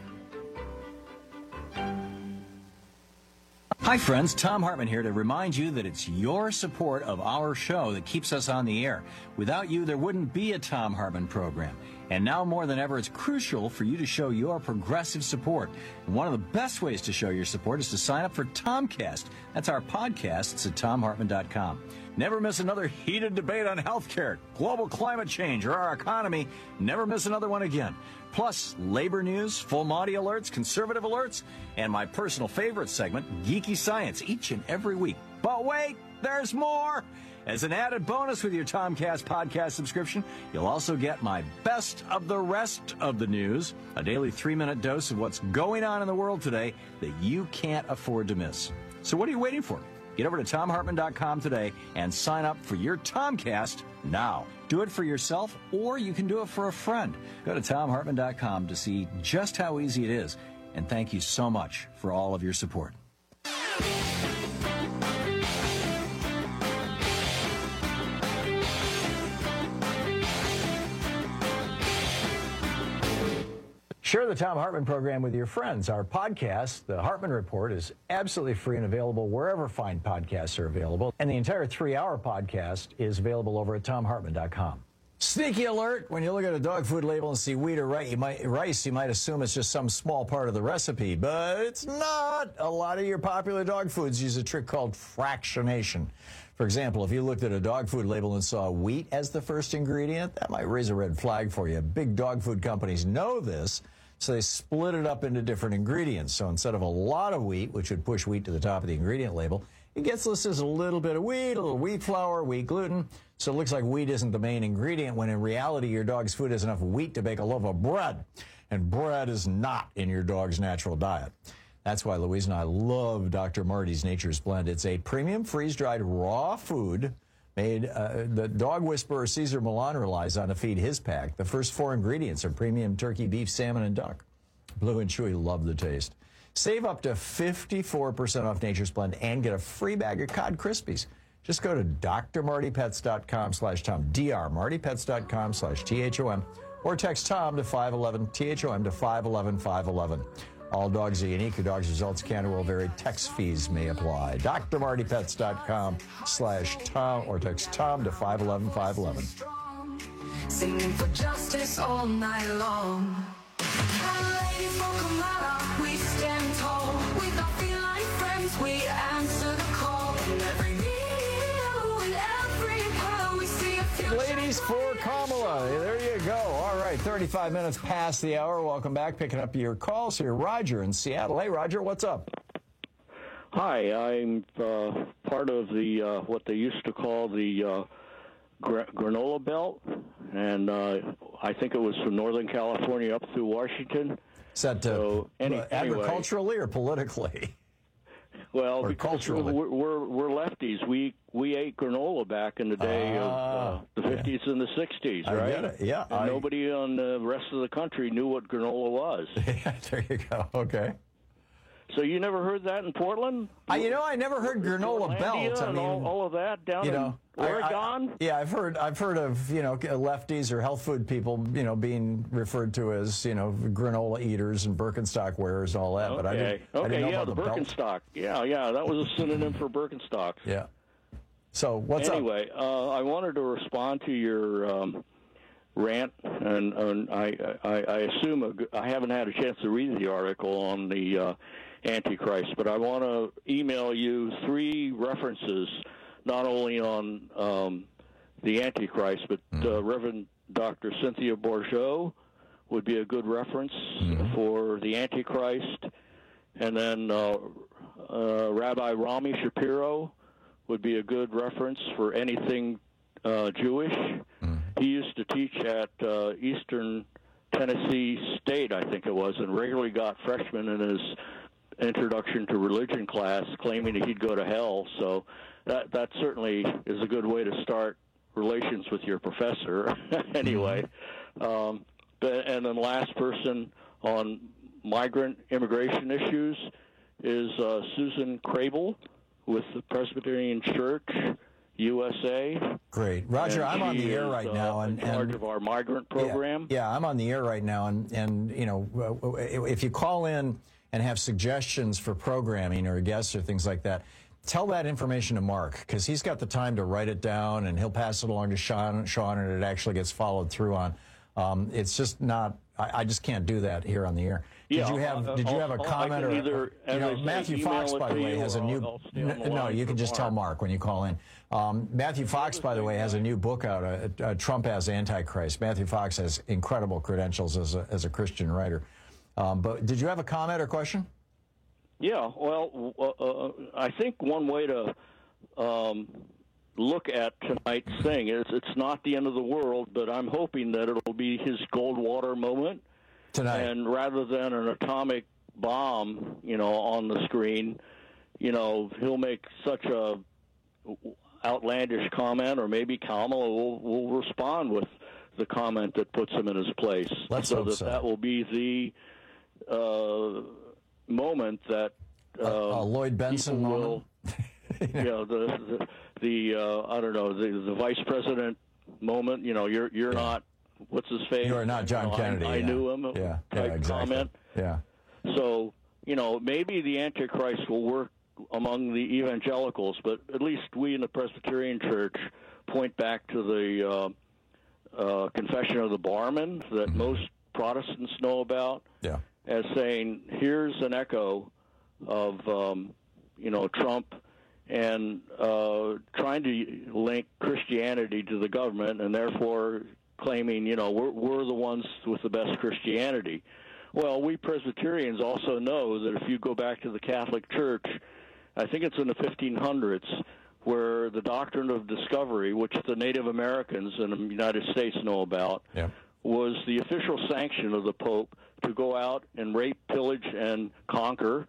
[SPEAKER 18] Hi, friends. Tom Hartman here to remind you that it's your support of our show that keeps us on the air. Without you, there wouldn't be a Tom Hartman program. And now more than ever, it's crucial for you to show your progressive support. And one of the best ways to show your support is to sign up for Tomcast. That's our podcast. It's at TomHartman.com. Never miss another heated debate on healthcare, global climate change, or our economy. Never miss another one again. Plus, labor news, full Monty alerts, conservative alerts, and my personal favorite segment, Geeky Science, each and every week. But wait, there's more! As an added bonus with your Tomcast podcast subscription, you'll also get my best of the rest of the news, a daily 3-minute dose of what's going on in the world today that you can't afford to miss. So what are you waiting for? Get over to TomHartman.com today and sign up for your Tomcast now. Do it for yourself, or you can do it for a friend. Go to TomHartman.com to see just how easy it is. And thank you so much for all of your support. Share the Tom Hartman program with your friends. Our podcast, The Hartman Report, is absolutely free and available wherever fine podcasts are available. And the entire 3-hour podcast is available over at TomHartman.com. Sneaky alert, when you look at a dog food label and see wheat or rice, you might assume it's just some small part of the recipe, but it's not. A lot of your popular dog foods use a trick called fractionation. For example, if you looked at a dog food label and saw wheat as the first ingredient, that might raise a red flag for you. Big dog food companies know this, so they split it up into different ingredients. So instead of a lot of wheat, which would push wheat to the top of the ingredient label, it gets listed as a little bit of wheat, a little wheat flour, wheat gluten. So it looks like wheat isn't the main ingredient, when in reality your dog's food has enough wheat to bake a loaf of bread. And bread is not in your dog's natural diet. That's why Louise and I love Dr. Marty's Nature's Blend. It's a premium freeze-dried raw food The dog whisperer Cesar Millan relies on to feed his pack. The first 4 ingredients are premium turkey, beef, salmon, and duck. Blue and Chewy love the taste. Save up to 54% off Nature's Blend and get a free bag of Cod Krispies. Just go to drmartypets.com/Tom, drmartypets.com/THOM, or text Tom to 511, THOM to 511-511. All dogs are unique. Your dog's results can or will vary. Text fees may apply. drmartypets.com/Tom or text Tom to 511-511.
[SPEAKER 2] Singing for justice all night long. Ladies, welcome out. We stand tall. With our feline friends, we answer the call. In every meal, in every pearl, we see a future.
[SPEAKER 18] Ladies for Kamala. There you go. All right, 35 minutes past the hour. Welcome back. Picking up your calls here. Roger in Seattle. Hey, Roger, what's up?
[SPEAKER 11] Hi, I'm part of the what they used to call the granola belt, and I think it was from Northern California up through Washington.
[SPEAKER 18] Is that agriculturally or politically?
[SPEAKER 11] Well,
[SPEAKER 18] or
[SPEAKER 11] because
[SPEAKER 18] culturally?
[SPEAKER 11] we're lefties. We ate granola back in the day of the 50s and the 60s, right?
[SPEAKER 18] I get it. Yeah.
[SPEAKER 11] And nobody on the rest of the country knew what granola was.
[SPEAKER 18] Yeah, there you go. Okay.
[SPEAKER 11] So you never heard that in Portland?
[SPEAKER 18] I never heard granola belt. I
[SPEAKER 11] and
[SPEAKER 18] mean,
[SPEAKER 11] all of that down in Oregon.
[SPEAKER 18] I've heard of lefties or health food people being referred to as granola eaters and Birkenstock wearers and all that. But I didn't know about
[SPEAKER 11] the Birkenstock. Belt. Yeah, that was a synonym for Birkenstocks.
[SPEAKER 18] Yeah. So what's up?
[SPEAKER 11] Anyway, I wanted to respond to your rant, and I assume I haven't had a chance to read the article on the Antichrist, but I want to email you 3 references, not only on the Antichrist, but Reverend Dr. Cynthia Bourgeau would be a good reference for the Antichrist, and then Rabbi Rami Shapiro would be a good reference for anything Jewish. He used to teach at Eastern Tennessee State, I think it was, and regularly got freshmen in his Introduction to Religion class claiming that he'd go to hell. So that certainly is a good way to start relations with your professor. Anyway, and then last person on migrant immigration issues is Susan Crable with the Presbyterian Church USA.
[SPEAKER 18] Great. Roger, I'm on the air right now.
[SPEAKER 11] In charge of our migrant program.
[SPEAKER 18] Yeah, I'm on the air right now. And if you call in and have suggestions for programming or guests or things like that, tell that information to Mark, because he's got the time to write it down, and he'll pass it along to Sean, and it actually gets followed through on. It's just not. I just can't do that here on the air. Did you have a comment or Matthew Fox, by the way, has a new. No, you can just tell Mark when you call in. Matthew Fox, by the way, has a new book out. Trump as Antichrist. Matthew Fox has incredible credentials as a Christian writer. But did you have a comment or question?
[SPEAKER 11] Yeah, well, I think one way to look at tonight's thing is it's not the end of the world, but I'm hoping that it'll be his Goldwater moment
[SPEAKER 18] tonight.
[SPEAKER 11] And rather than an atomic bomb, on the screen, he'll make such a outlandish comment, or maybe Kamala will respond with the comment that puts him in his place.
[SPEAKER 18] Let's hope so.
[SPEAKER 11] That will be the moment that
[SPEAKER 18] Lloyd Benson
[SPEAKER 11] will, the I don't know, the vice president moment. You're not. What's his face?
[SPEAKER 18] You are not John Kennedy.
[SPEAKER 11] I knew him.
[SPEAKER 18] Yeah, exactly.
[SPEAKER 11] Comment.
[SPEAKER 18] Yeah.
[SPEAKER 11] So maybe the Antichrist will work among the evangelicals, but at least we in the Presbyterian Church point back to the Confession of the Barmen that most Protestants know about, as saying, here's an echo of Trump and trying to link Christianity to the government, and therefore claiming we're the ones with the best Christianity. Well, we Presbyterians also know that if you go back to the Catholic Church, I think it's in the 1500s, where the doctrine of discovery, which the Native Americans in the United States know about, was the official sanction of the Pope to go out and rape, pillage, and conquer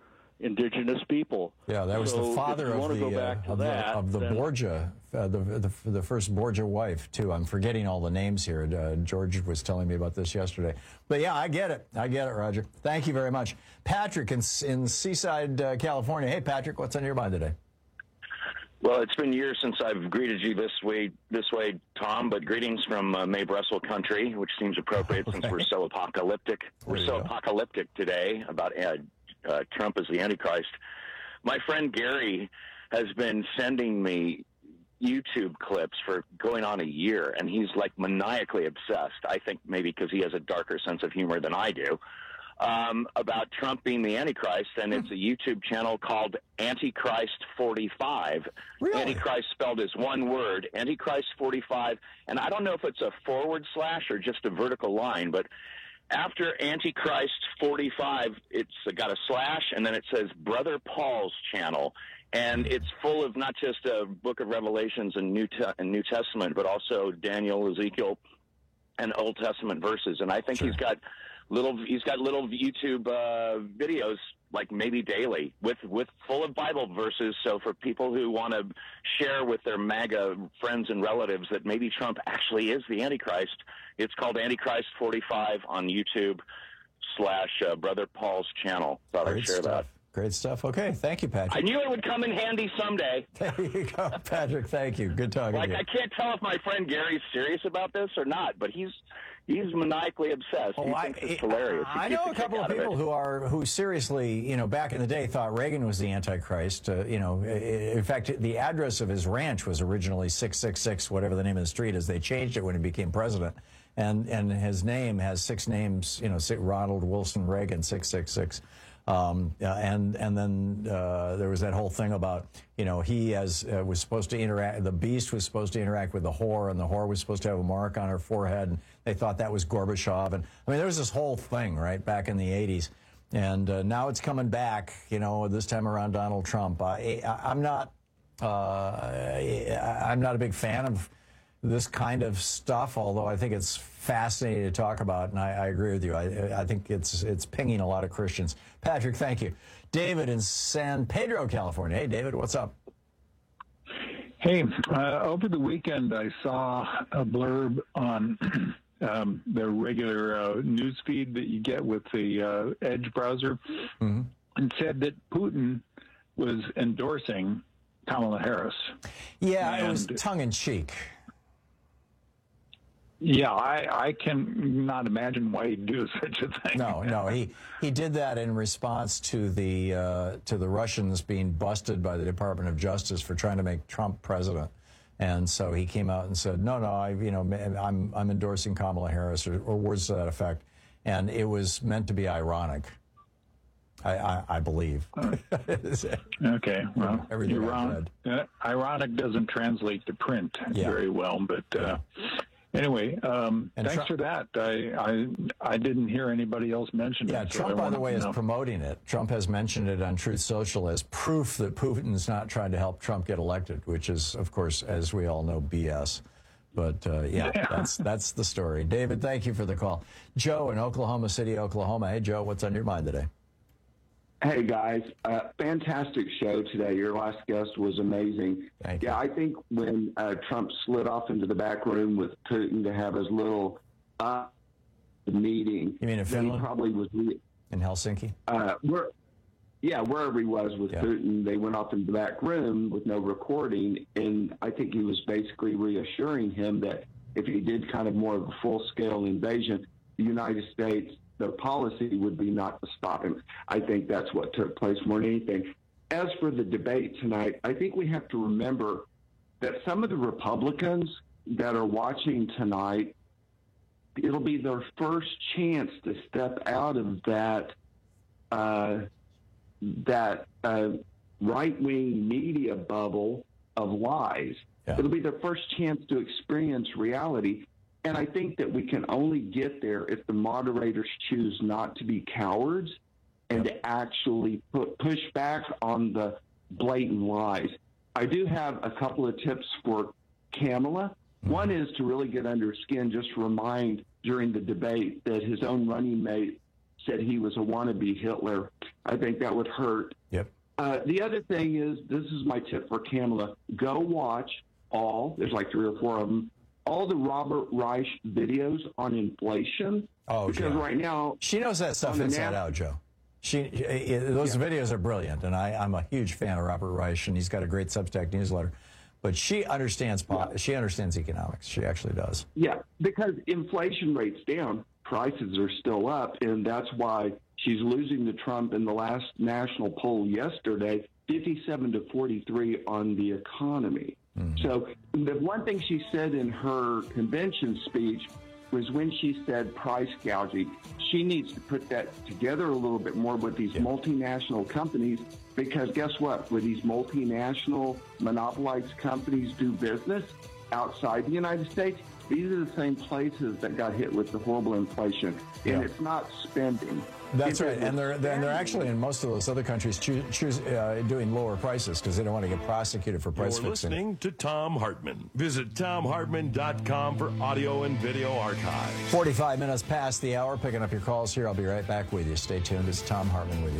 [SPEAKER 11] indigenous people.
[SPEAKER 18] Yeah, that was the father of the Borgia, the first Borgia wife too. I'm forgetting all the names here. George was telling me about this yesterday. But yeah, I get it, Roger. Thank you very much, Patrick in Seaside, California. Hey, Patrick, what's on your mind today?
[SPEAKER 12] Well, it's been years since I've greeted you this way, Tom, but greetings from Mae Brussel country, which seems appropriate since we're so apocalyptic. We're so apocalyptic today about Trump as the Antichrist. My friend Gary has been sending me YouTube clips for going on a year, and he's like maniacally obsessed. I think maybe because he has a darker sense of humor than I do. About Trump being the Antichrist, and it's a YouTube channel called Antichrist 45. Really? Antichrist spelled as one word, Antichrist 45, and I don't know if it's a forward slash or just a vertical line, but after Antichrist 45, it's got a slash, and then it says Brother Paul's channel, and it's full of not just a book of Revelations and New Testament, but also Daniel, Ezekiel, and Old Testament verses, and I think he's got little YouTube videos, like maybe daily, with full of Bible verses. So for people who want to share with their MAGA friends and relatives that maybe Trump actually is the Antichrist, it's called Antichrist 45 on YouTube / Brother Paul's channel. Thought I'd share that.
[SPEAKER 18] Great stuff. Okay, thank you, Patrick.
[SPEAKER 12] I knew it would come in handy someday.
[SPEAKER 18] There you go, Patrick. Thank you. Good talking to you.
[SPEAKER 12] I can't tell if my friend Gary's serious about this or not, but he's maniacally obsessed. He thinks it's hilarious.
[SPEAKER 18] I know a couple of people who seriously, back in the day thought Reagan was the Antichrist. In fact, the address of his ranch was originally 666, whatever the name of the street is. They changed it when he became president. And his name has 6 names, Ronald Wilson Reagan, 666. And then there was that whole thing about, he was supposed to interact, the beast was supposed to interact with the whore, and the whore was supposed to have a mark on her forehead, and they thought that was Gorbachev. And I mean, there was this whole thing, right, back in the 80s. And now it's coming back, this time around Donald Trump. I'm not a big fan of this kind of stuff, although I think it's fascinating to talk about, and I agree with you. I think it's pinging a lot of Christians. Patrick, thank you. David in San Pedro, California. Hey, David, what's up?
[SPEAKER 13] Hey, over the weekend I saw a blurb on the regular news feed that you get with the Edge browser, and said that Putin was endorsing Kamala Harris.
[SPEAKER 18] Yeah, it was tongue-in-cheek.
[SPEAKER 13] Yeah, I can not imagine why he'd do such a thing.
[SPEAKER 18] No, he did that in response to the Russians being busted by the Department of Justice for trying to make Trump president, and so he came out and said, "No, I'm endorsing Kamala Harris," or words to that effect, and it was meant to be ironic. I believe.
[SPEAKER 13] Okay, well,
[SPEAKER 18] everything
[SPEAKER 13] ironic doesn't translate to print very well, but. Anyway, thanks for that. I didn't hear anybody else mention it.
[SPEAKER 18] Yeah, Trump, by the way, is promoting it. Trump has mentioned it on Truth Social as proof that Putin's not trying to help Trump get elected, which is, of course, as we all know, BS. But, that's the story. David, thank you for the call. Joe in Oklahoma City, Oklahoma. Hey, Joe, what's on your mind today?
[SPEAKER 14] Hey, guys. Fantastic show today. Your last guest was amazing.
[SPEAKER 18] Thank you.
[SPEAKER 14] Yeah, I think when Trump slid off into the back room with Putin to have his little meeting.
[SPEAKER 18] You mean in Finland?
[SPEAKER 14] He probably was
[SPEAKER 18] in Helsinki?
[SPEAKER 14] Wherever he was with Putin, they went off in the back room with no recording, and I think he was basically reassuring him that if he did kind of more of a full-scale invasion, the United States, the policy would be not to stop him. I think that's what took place more than anything. As for the debate tonight, I think we have to remember that some of the Republicans that are watching tonight, it'll be their first chance to step out of that right-wing media bubble of lies. Yeah. It'll be their first chance to experience reality. And I think that we can only get there if the moderators choose not to be cowards and to actually push back on the blatant lies. I do have a couple of tips for Kamala. One is to really get under his skin, just remind during the debate that his own running mate said he was a wannabe Hitler. I think that would hurt.
[SPEAKER 18] Yep.
[SPEAKER 14] The other thing is, this is my tip for Kamala, go watch there's like 3 or 4 of them, all the Robert Reich videos on inflation.
[SPEAKER 18] Oh,
[SPEAKER 14] because
[SPEAKER 18] yeah.
[SPEAKER 14] right now
[SPEAKER 18] she knows that stuff inside out, Joe. Those videos are brilliant, and I'm a huge fan of Robert Reich, and he's got a great Substack newsletter. But she understands she understands economics. She actually does.
[SPEAKER 14] Yeah, because inflation rate's down, prices are still up, and that's why she's losing to Trump in the last national poll yesterday, 57-43 on the economy. Mm-hmm. So the one thing she said in her convention speech was when she said price gouging. She needs to put that together a little bit more with these multinational companies, because guess what? Where these multinational monopolized companies do business outside the United States, these are the same places that got hit with the horrible inflation. And it's not spending.
[SPEAKER 18] That's right. And they're actually, in most of those other countries, doing lower prices because they don't want to get prosecuted for price
[SPEAKER 15] You're
[SPEAKER 18] fixing.
[SPEAKER 15] Listening to Thom Hartmann. Visit ThomHartmann.com for audio and video archives.
[SPEAKER 18] 45 minutes past the hour, picking up your calls here. I'll be right back with you. Stay tuned. It's Thom Hartmann with you.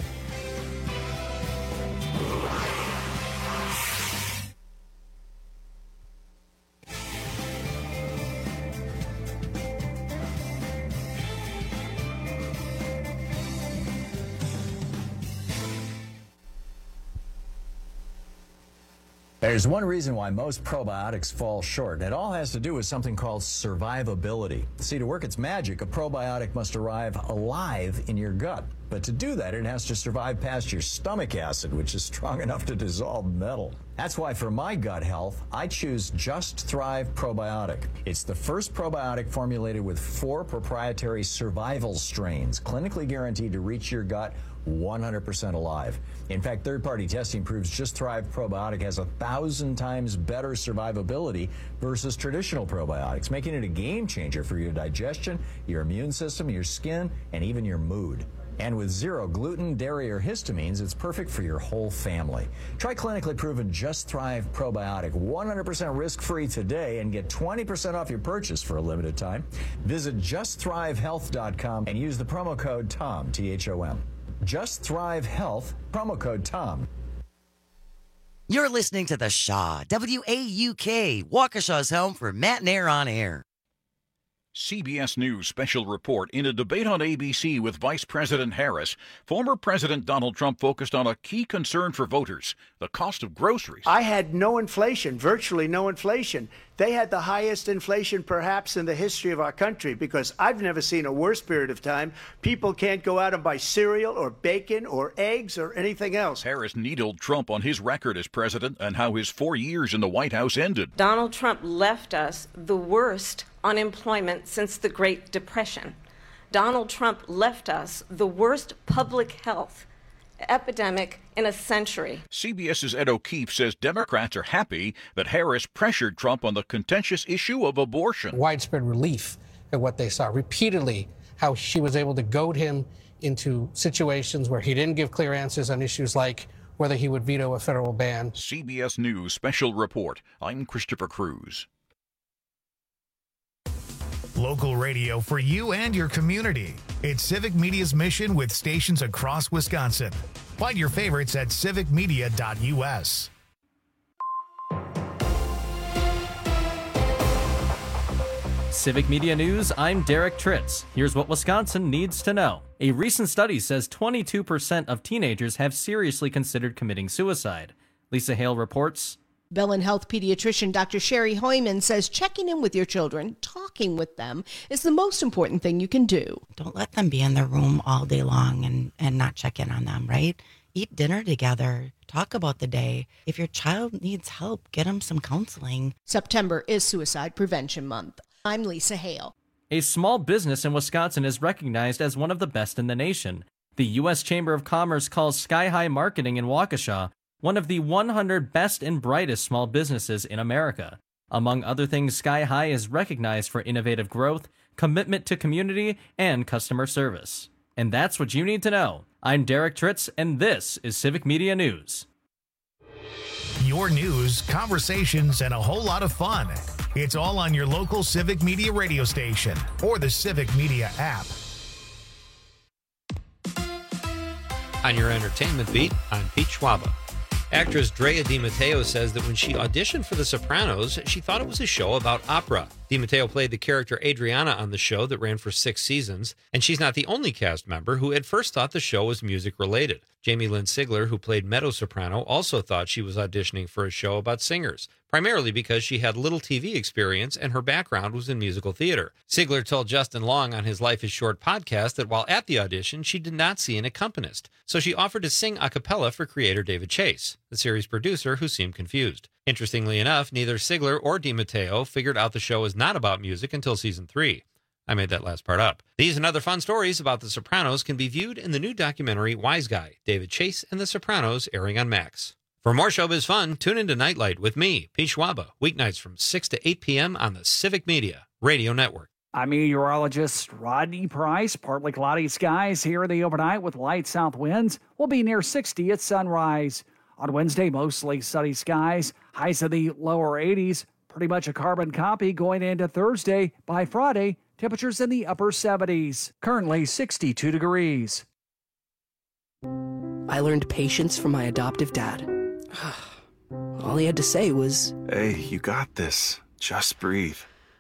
[SPEAKER 18] There's one reason why most probiotics fall short, and it all has to do with something called survivability. See, to work its magic, a probiotic must arrive alive in your gut. But to do that, it has to survive past your stomach acid, which is strong enough to dissolve metal. That's why for my gut health, I choose Just Thrive Probiotic. It's the first probiotic formulated with 4 proprietary survival strains, clinically guaranteed to reach your gut 100% alive. In fact, third-party testing proves Just Thrive Probiotic has 1,000 times better survivability versus traditional probiotics, making it a game changer for your digestion, your immune system, your skin, and even your mood. And with 0 gluten, dairy, or histamines, it's perfect for your whole family. Try clinically proven Just Thrive Probiotic 100% risk-free today and get 20% off your purchase for a limited time. Visit JustThriveHealth.com and use the promo code TOM, T-H-O-M. Just Thrive Health, promo code TOM.
[SPEAKER 24] You're listening to The Shaw, W-A-U-K, Waukesha's home for Matt and Air on Air.
[SPEAKER 16] CBS News special report. In a debate on ABC with Vice President Harris, former President Donald Trump focused on a key concern for voters, the cost of groceries.
[SPEAKER 17] I had no inflation, virtually no inflation. They had the highest inflation perhaps in the history of our country, because I've never seen a worse period of time. People can't go out and buy cereal or bacon or eggs or anything else.
[SPEAKER 16] Harris needled Trump on his record as president and how his 4 years in the White House ended.
[SPEAKER 19] Donald Trump left us the worst unemployment since the Great Depression. Donald Trump left us the worst public health epidemic in a century.
[SPEAKER 16] CBS's Ed O'Keefe says Democrats are happy that Harris pressured Trump on the contentious issue of abortion.
[SPEAKER 20] Widespread relief at what they saw repeatedly, how she was able to goad him into situations where he didn't give clear answers on issues like whether he would veto a federal ban.
[SPEAKER 16] CBS News special report. I'm Christopher Cruz.
[SPEAKER 1] Local radio for you and your community. It's Civic Media's mission with stations across Wisconsin. Find your favorites at civicmedia.us.
[SPEAKER 21] Civic Media News, I'm Derek Tritz. Here's what Wisconsin needs to know. A recent study says 22% of teenagers have seriously considered committing suicide. Lisa Hale reports.
[SPEAKER 22] Bellin Health pediatrician Dr. Sherry Hoyman says checking in with your children, talking with them, is the most important thing you can do.
[SPEAKER 23] Don't let them be in their room all day long and not check in on them, right? Eat dinner together. Talk about the day. If your child needs help, get them some counseling.
[SPEAKER 22] September is Suicide Prevention Month. I'm Lisa Hale.
[SPEAKER 21] A small business in Wisconsin is recognized as one of the best in the nation. The U.S. Chamber of Commerce calls Sky High Marketing in Waukesha one of the 100 best and brightest small businesses in America. Among other things, Sky High is recognized for innovative growth, commitment to community, and customer service. And that's what you need to know. I'm Derek Tritz, and this is Civic Media News.
[SPEAKER 1] Your news, conversations, and a whole lot of fun. It's all on your local Civic Media radio station or the Civic Media app.
[SPEAKER 3] On your entertainment beat, I'm Pete Schwaba. Actress Drea Di Matteo says that when she auditioned for The Sopranos, she thought it was a show about opera. Di Matteo played the character Adriana on the show that ran for 6 seasons, and she's not the only cast member who at first thought the show was music-related. Jamie Lynn Sigler, who played Meadow Soprano, also thought she was auditioning for a show about singers, primarily because she had little TV experience and her background was in musical theater. Sigler told Justin Long on his Life is Short podcast that while at the audition, she did not see an accompanist, so she offered to sing a cappella for creator David Chase, the series producer who seemed confused. Interestingly enough, neither Sigler or Di Matteo figured out the show was not about music until season 3. I made that last part up. These and other fun stories about The Sopranos can be viewed in the new documentary Wise Guy, David Chase and The Sopranos, airing on Max. For more showbiz fun, tune into Nightlight with me, Pete Schwaba, weeknights from 6 to 8 p.m. on the Civic Media Radio Network.
[SPEAKER 4] I'm meteorologist Rodney Price. Partly cloudy skies here in the overnight with light south winds. We'll be near 60 at sunrise. On Wednesday, mostly sunny skies, highs in the lower 80s. Pretty much a carbon copy going into Thursday. By Friday, temperatures in the upper 70s. Currently 62 degrees.
[SPEAKER 5] I learned patience from my adoptive dad. All he had to say was,
[SPEAKER 6] "Hey, you got this. Just breathe."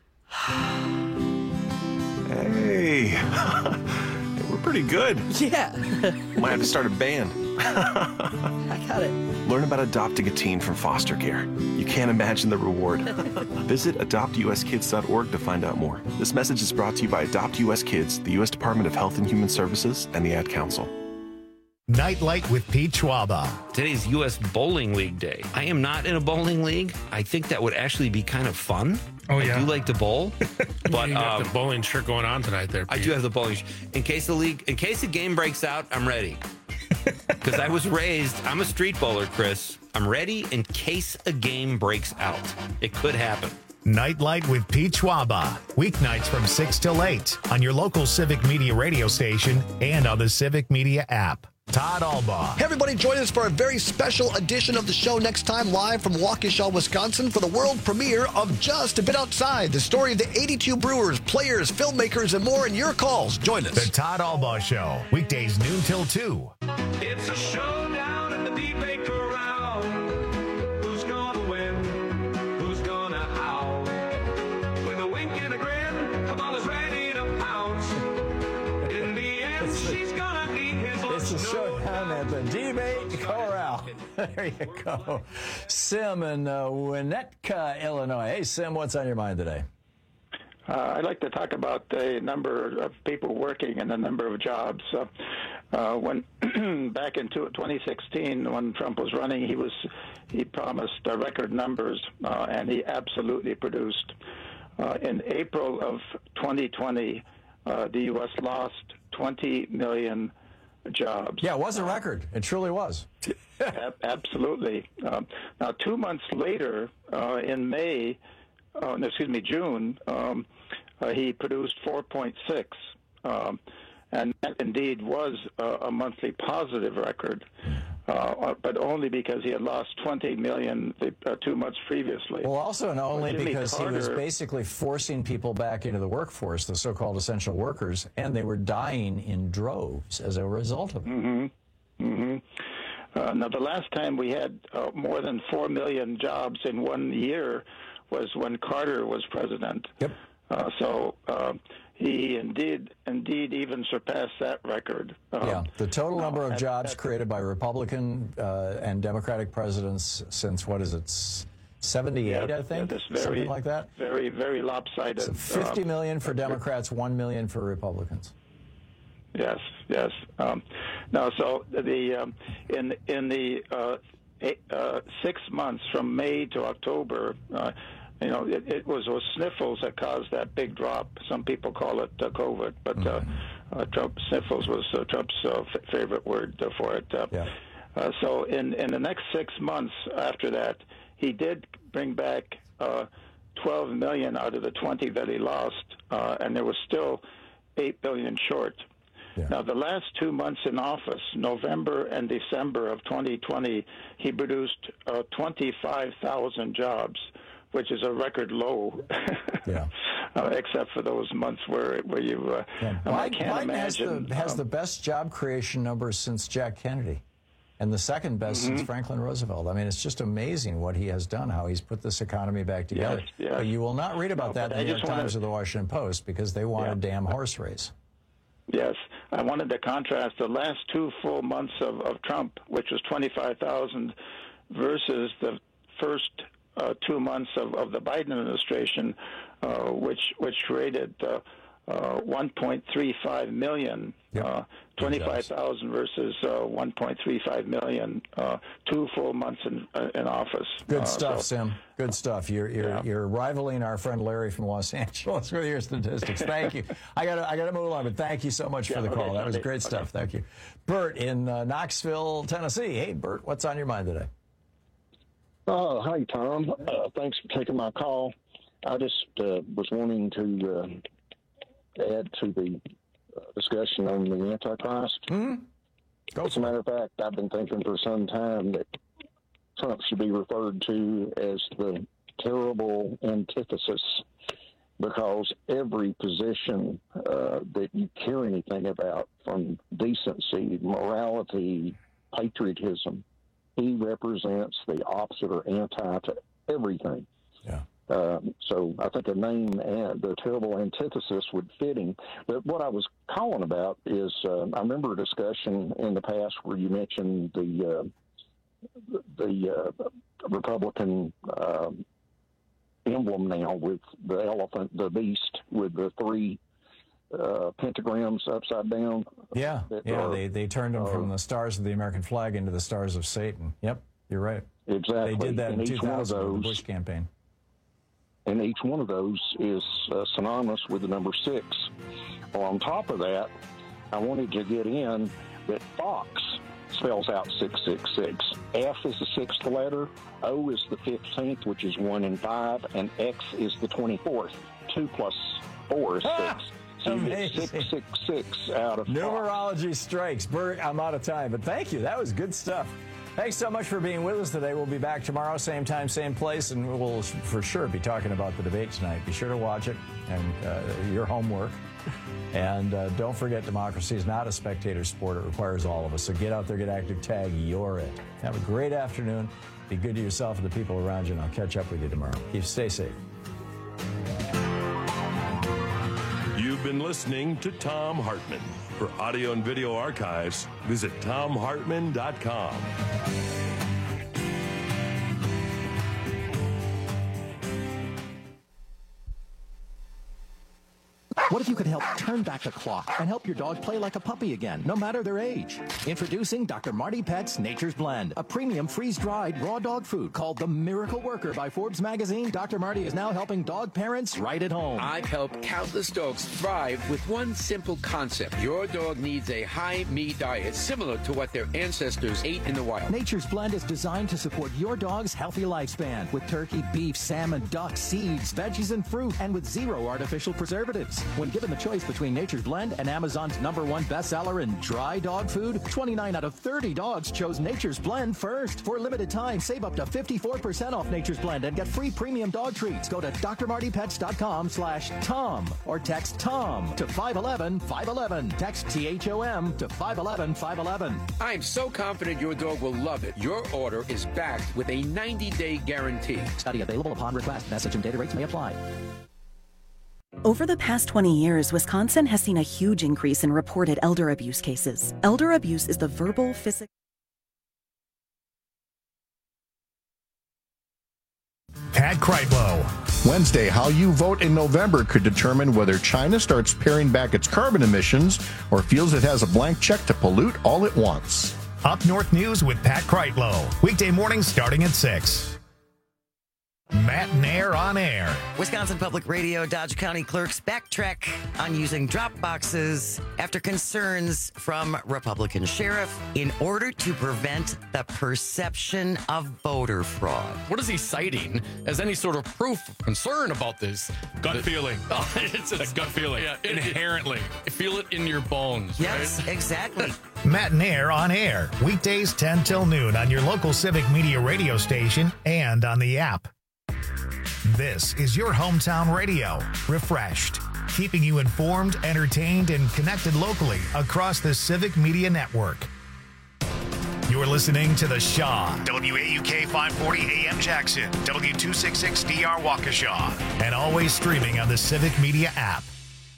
[SPEAKER 6] Hey, we're pretty good.
[SPEAKER 5] Yeah.
[SPEAKER 6] Might have to start a band.
[SPEAKER 5] I got it.
[SPEAKER 6] Learn about adopting a teen from foster care. You can't imagine the reward. Visit adoptuskids.org to find out more. This message is brought to you by Adopt US Kids, the U.S. Department of Health and Human Services, and the Ad Council.
[SPEAKER 1] Nightlight with Pete Schwaba.
[SPEAKER 8] Today's U.S. Bowling League Day. I am not in a bowling league. I think that would actually be kind of fun.
[SPEAKER 7] Oh, yeah.
[SPEAKER 8] I do like to bowl. But
[SPEAKER 7] you got the bowling shirt going on tonight there, Pete.
[SPEAKER 8] I do have the bowling shirt. In case the game breaks out, I'm ready. Because I was raised, I'm a street bowler, Chris. I'm ready in case a game breaks out. It could happen.
[SPEAKER 1] Nightlight with Pete Schwaba. Weeknights from 6 till 8 on your local Civic Media radio station and on the Civic Media app. Todd Albaugh.
[SPEAKER 25] Hey, everybody, join us for a very special edition of the show next time, live from Waukesha, Wisconsin, for the world premiere of Just a Bit Outside, the story of the 82 brewers, players, filmmakers, and more, and your calls. Join us.
[SPEAKER 1] The Todd Albaugh Show, weekdays noon till 2.
[SPEAKER 2] It's a showdown in the debate corral. Who's gonna win? Who's gonna howl? With a wink and a grin, a ball is ready to pounce. In the end, she's gonna eat his lunch.
[SPEAKER 18] It's a showdown at the debate corral. There you go. Sim in Winnetka, Illinois. Hey, Sim, what's on your mind today?
[SPEAKER 26] I'd like to talk about the number of people working and the number of jobs. When back in 2016, when Trump was running, he promised record numbers, and he absolutely produced. In April of 2020, the U.S. lost 20 million jobs.
[SPEAKER 18] Yeah, it was a record. It truly was.
[SPEAKER 26] Absolutely. Now, 2 months later, in June, he produced 4.6, and that indeed was a monthly positive record, but only because he had lost 20 million 2 months previously.
[SPEAKER 18] Well, also and only
[SPEAKER 26] Jimmy
[SPEAKER 18] because
[SPEAKER 26] Carter,
[SPEAKER 18] he was basically forcing people back into the workforce, the so-called essential workers, and they were dying in droves as a result of it.
[SPEAKER 26] Now, the last time we had more than 4 million jobs in 1 year was when Carter was president.
[SPEAKER 18] Yep.
[SPEAKER 26] So he indeed even surpassed that record.
[SPEAKER 18] The total number of jobs created by Republican and Democratic presidents since, 78, I think? Something like that?
[SPEAKER 26] Very, very lopsided.
[SPEAKER 18] So 50 million for Democrats, 1 million for Republicans.
[SPEAKER 26] Yes. Now, so in the 6 months from May to October, it was those sniffles that caused that big drop. Some people call it COVID, but sniffles was Trump's favorite word for it. So in the next 6 months after that, he did bring back 12 million out of the 20 that he lost, and there was still 8 billion short. Now, the last 2 months in office, November and December of 2020, he produced 25,000 jobs, which is a record low. except for those months where you I can't
[SPEAKER 18] Biden
[SPEAKER 26] imagine.
[SPEAKER 18] has the best job creation numbers since Jack Kennedy, and the second best since Franklin Roosevelt. I mean, it's just amazing what he has done, how he's put this economy back together.
[SPEAKER 26] Yes.
[SPEAKER 18] But you will not read about that in the New York Times or the Washington Post because they want a damn horse race.
[SPEAKER 26] Yes, I wanted to contrast the last 2 full months of Trump, which was 25,000, versus the first 2 months of the Biden administration, which rated 1.35 million. 25,000 versus 1.35 million. 2 full months in office.
[SPEAKER 18] Good stuff, Sim. Good stuff. You're rivaling our friend Larry from Los Angeles with your statistics. Thank you. I gotta move along, but thank you so much for the call. That was great stuff. Thank you, Bert in Knoxville, Tennessee. Hey, Bert, what's on your mind today?
[SPEAKER 9] Hi, Tom. Thanks for taking my call. I just was wanting to add to the discussion on the Antichrist. As a matter of fact, I've been thinking for some time that Trump should be referred to as the terrible antithesis, because every position that you care anything about, from decency, morality, patriotism, he represents the opposite or anti to everything. So I think a name, the terrible antithesis, would fit him. But what I was calling about is I remember a discussion in the past where you mentioned the Republican emblem now with the elephant, the beast, with the 3 pentagrams upside down.
[SPEAKER 18] They turned them from the stars of the American flag into the stars of Satan. Yep, you're right.
[SPEAKER 9] Exactly.
[SPEAKER 18] They did that in 2000
[SPEAKER 9] with
[SPEAKER 18] the Bush campaign.
[SPEAKER 9] And each one of those is synonymous with the number 6. Well, on top of that, I wanted to get in that Fox spells out 666. F is the 6th letter, O is the 15th, which is 1 and 5, and X is the 24th. 2 plus 4 is 6. So you get 666 out of
[SPEAKER 18] Numerology strikes. Bert, I'm out of time, but thank you. That was good stuff. Thanks so much for being with us today. We'll be back tomorrow, same time, same place, and we'll for sure be talking about the debate tonight. Be sure to watch it and your homework. And don't forget, democracy is not a spectator sport. It requires all of us. So get out there, get active, tag, you're it. Have a great afternoon. Be good to yourself and the people around you, and I'll catch up with you tomorrow. Stay safe.
[SPEAKER 15] You've been listening to Thom Hartmann. For audio and video archives, visit ThomHartmann.com.
[SPEAKER 10] What if you could help turn back the clock and help your dog play like a puppy again, no matter their age? Introducing Dr. Marty Pett's Nature's Blend, a premium freeze-dried raw dog food called the Miracle Worker by Forbes magazine. Dr. Marty is now helping dog parents right at home.
[SPEAKER 11] I've helped countless dogs thrive with one simple concept. Your dog needs a high-meat diet similar to what their ancestors ate in the wild.
[SPEAKER 10] Nature's Blend is designed to support your dog's healthy lifespan with turkey, beef, salmon, duck, seeds, veggies, and fruit, and with 0 artificial preservatives. When given the choice between Nature's Blend and Amazon's #1 bestseller in dry dog food, 29 out of 30 dogs chose Nature's Blend first. For a limited time, save up to 54% off Nature's Blend and get free premium dog treats. Go to drmartypets.com/Tom or text Tom to 511-511. Text THOM to 511-511.
[SPEAKER 11] I'm so confident your dog will love it. Your order is backed with a 90-day guarantee.
[SPEAKER 10] Study available upon request. Message and data rates may apply.
[SPEAKER 12] Over the past 20 years, Wisconsin has seen a huge increase in reported elder abuse cases. Elder abuse is the verbal, physical...
[SPEAKER 1] Pat Kreitlow.
[SPEAKER 13] Wednesday, how you vote in November could determine whether China starts paring back its carbon emissions or feels it has a blank check to pollute all it wants.
[SPEAKER 1] Up North News with Pat Kreitlow. Weekday mornings starting at 6. Matt Nair on air.
[SPEAKER 24] Wisconsin Public Radio Dodge County clerks backtrack on using drop boxes after concerns from Republican sheriff in order to prevent the perception of voter fraud.
[SPEAKER 14] What is he citing as any sort of proof of concern about this?
[SPEAKER 7] Gut feeling.
[SPEAKER 14] It's a
[SPEAKER 7] gut feeling.
[SPEAKER 14] Yeah,
[SPEAKER 7] inherently.
[SPEAKER 14] Feel it in your bones.
[SPEAKER 24] Yes,
[SPEAKER 14] right?
[SPEAKER 24] Exactly.
[SPEAKER 1] Matt Nair on air. Weekdays 10 till noon on your local Civic Media radio station and on the app. This is your hometown radio, refreshed, keeping you informed, entertained, and connected locally across the Civic Media Network. You're listening to The Shaw, WAUK 540 AM Jackson, W266DR Waukesha, and always streaming on the Civic Media app.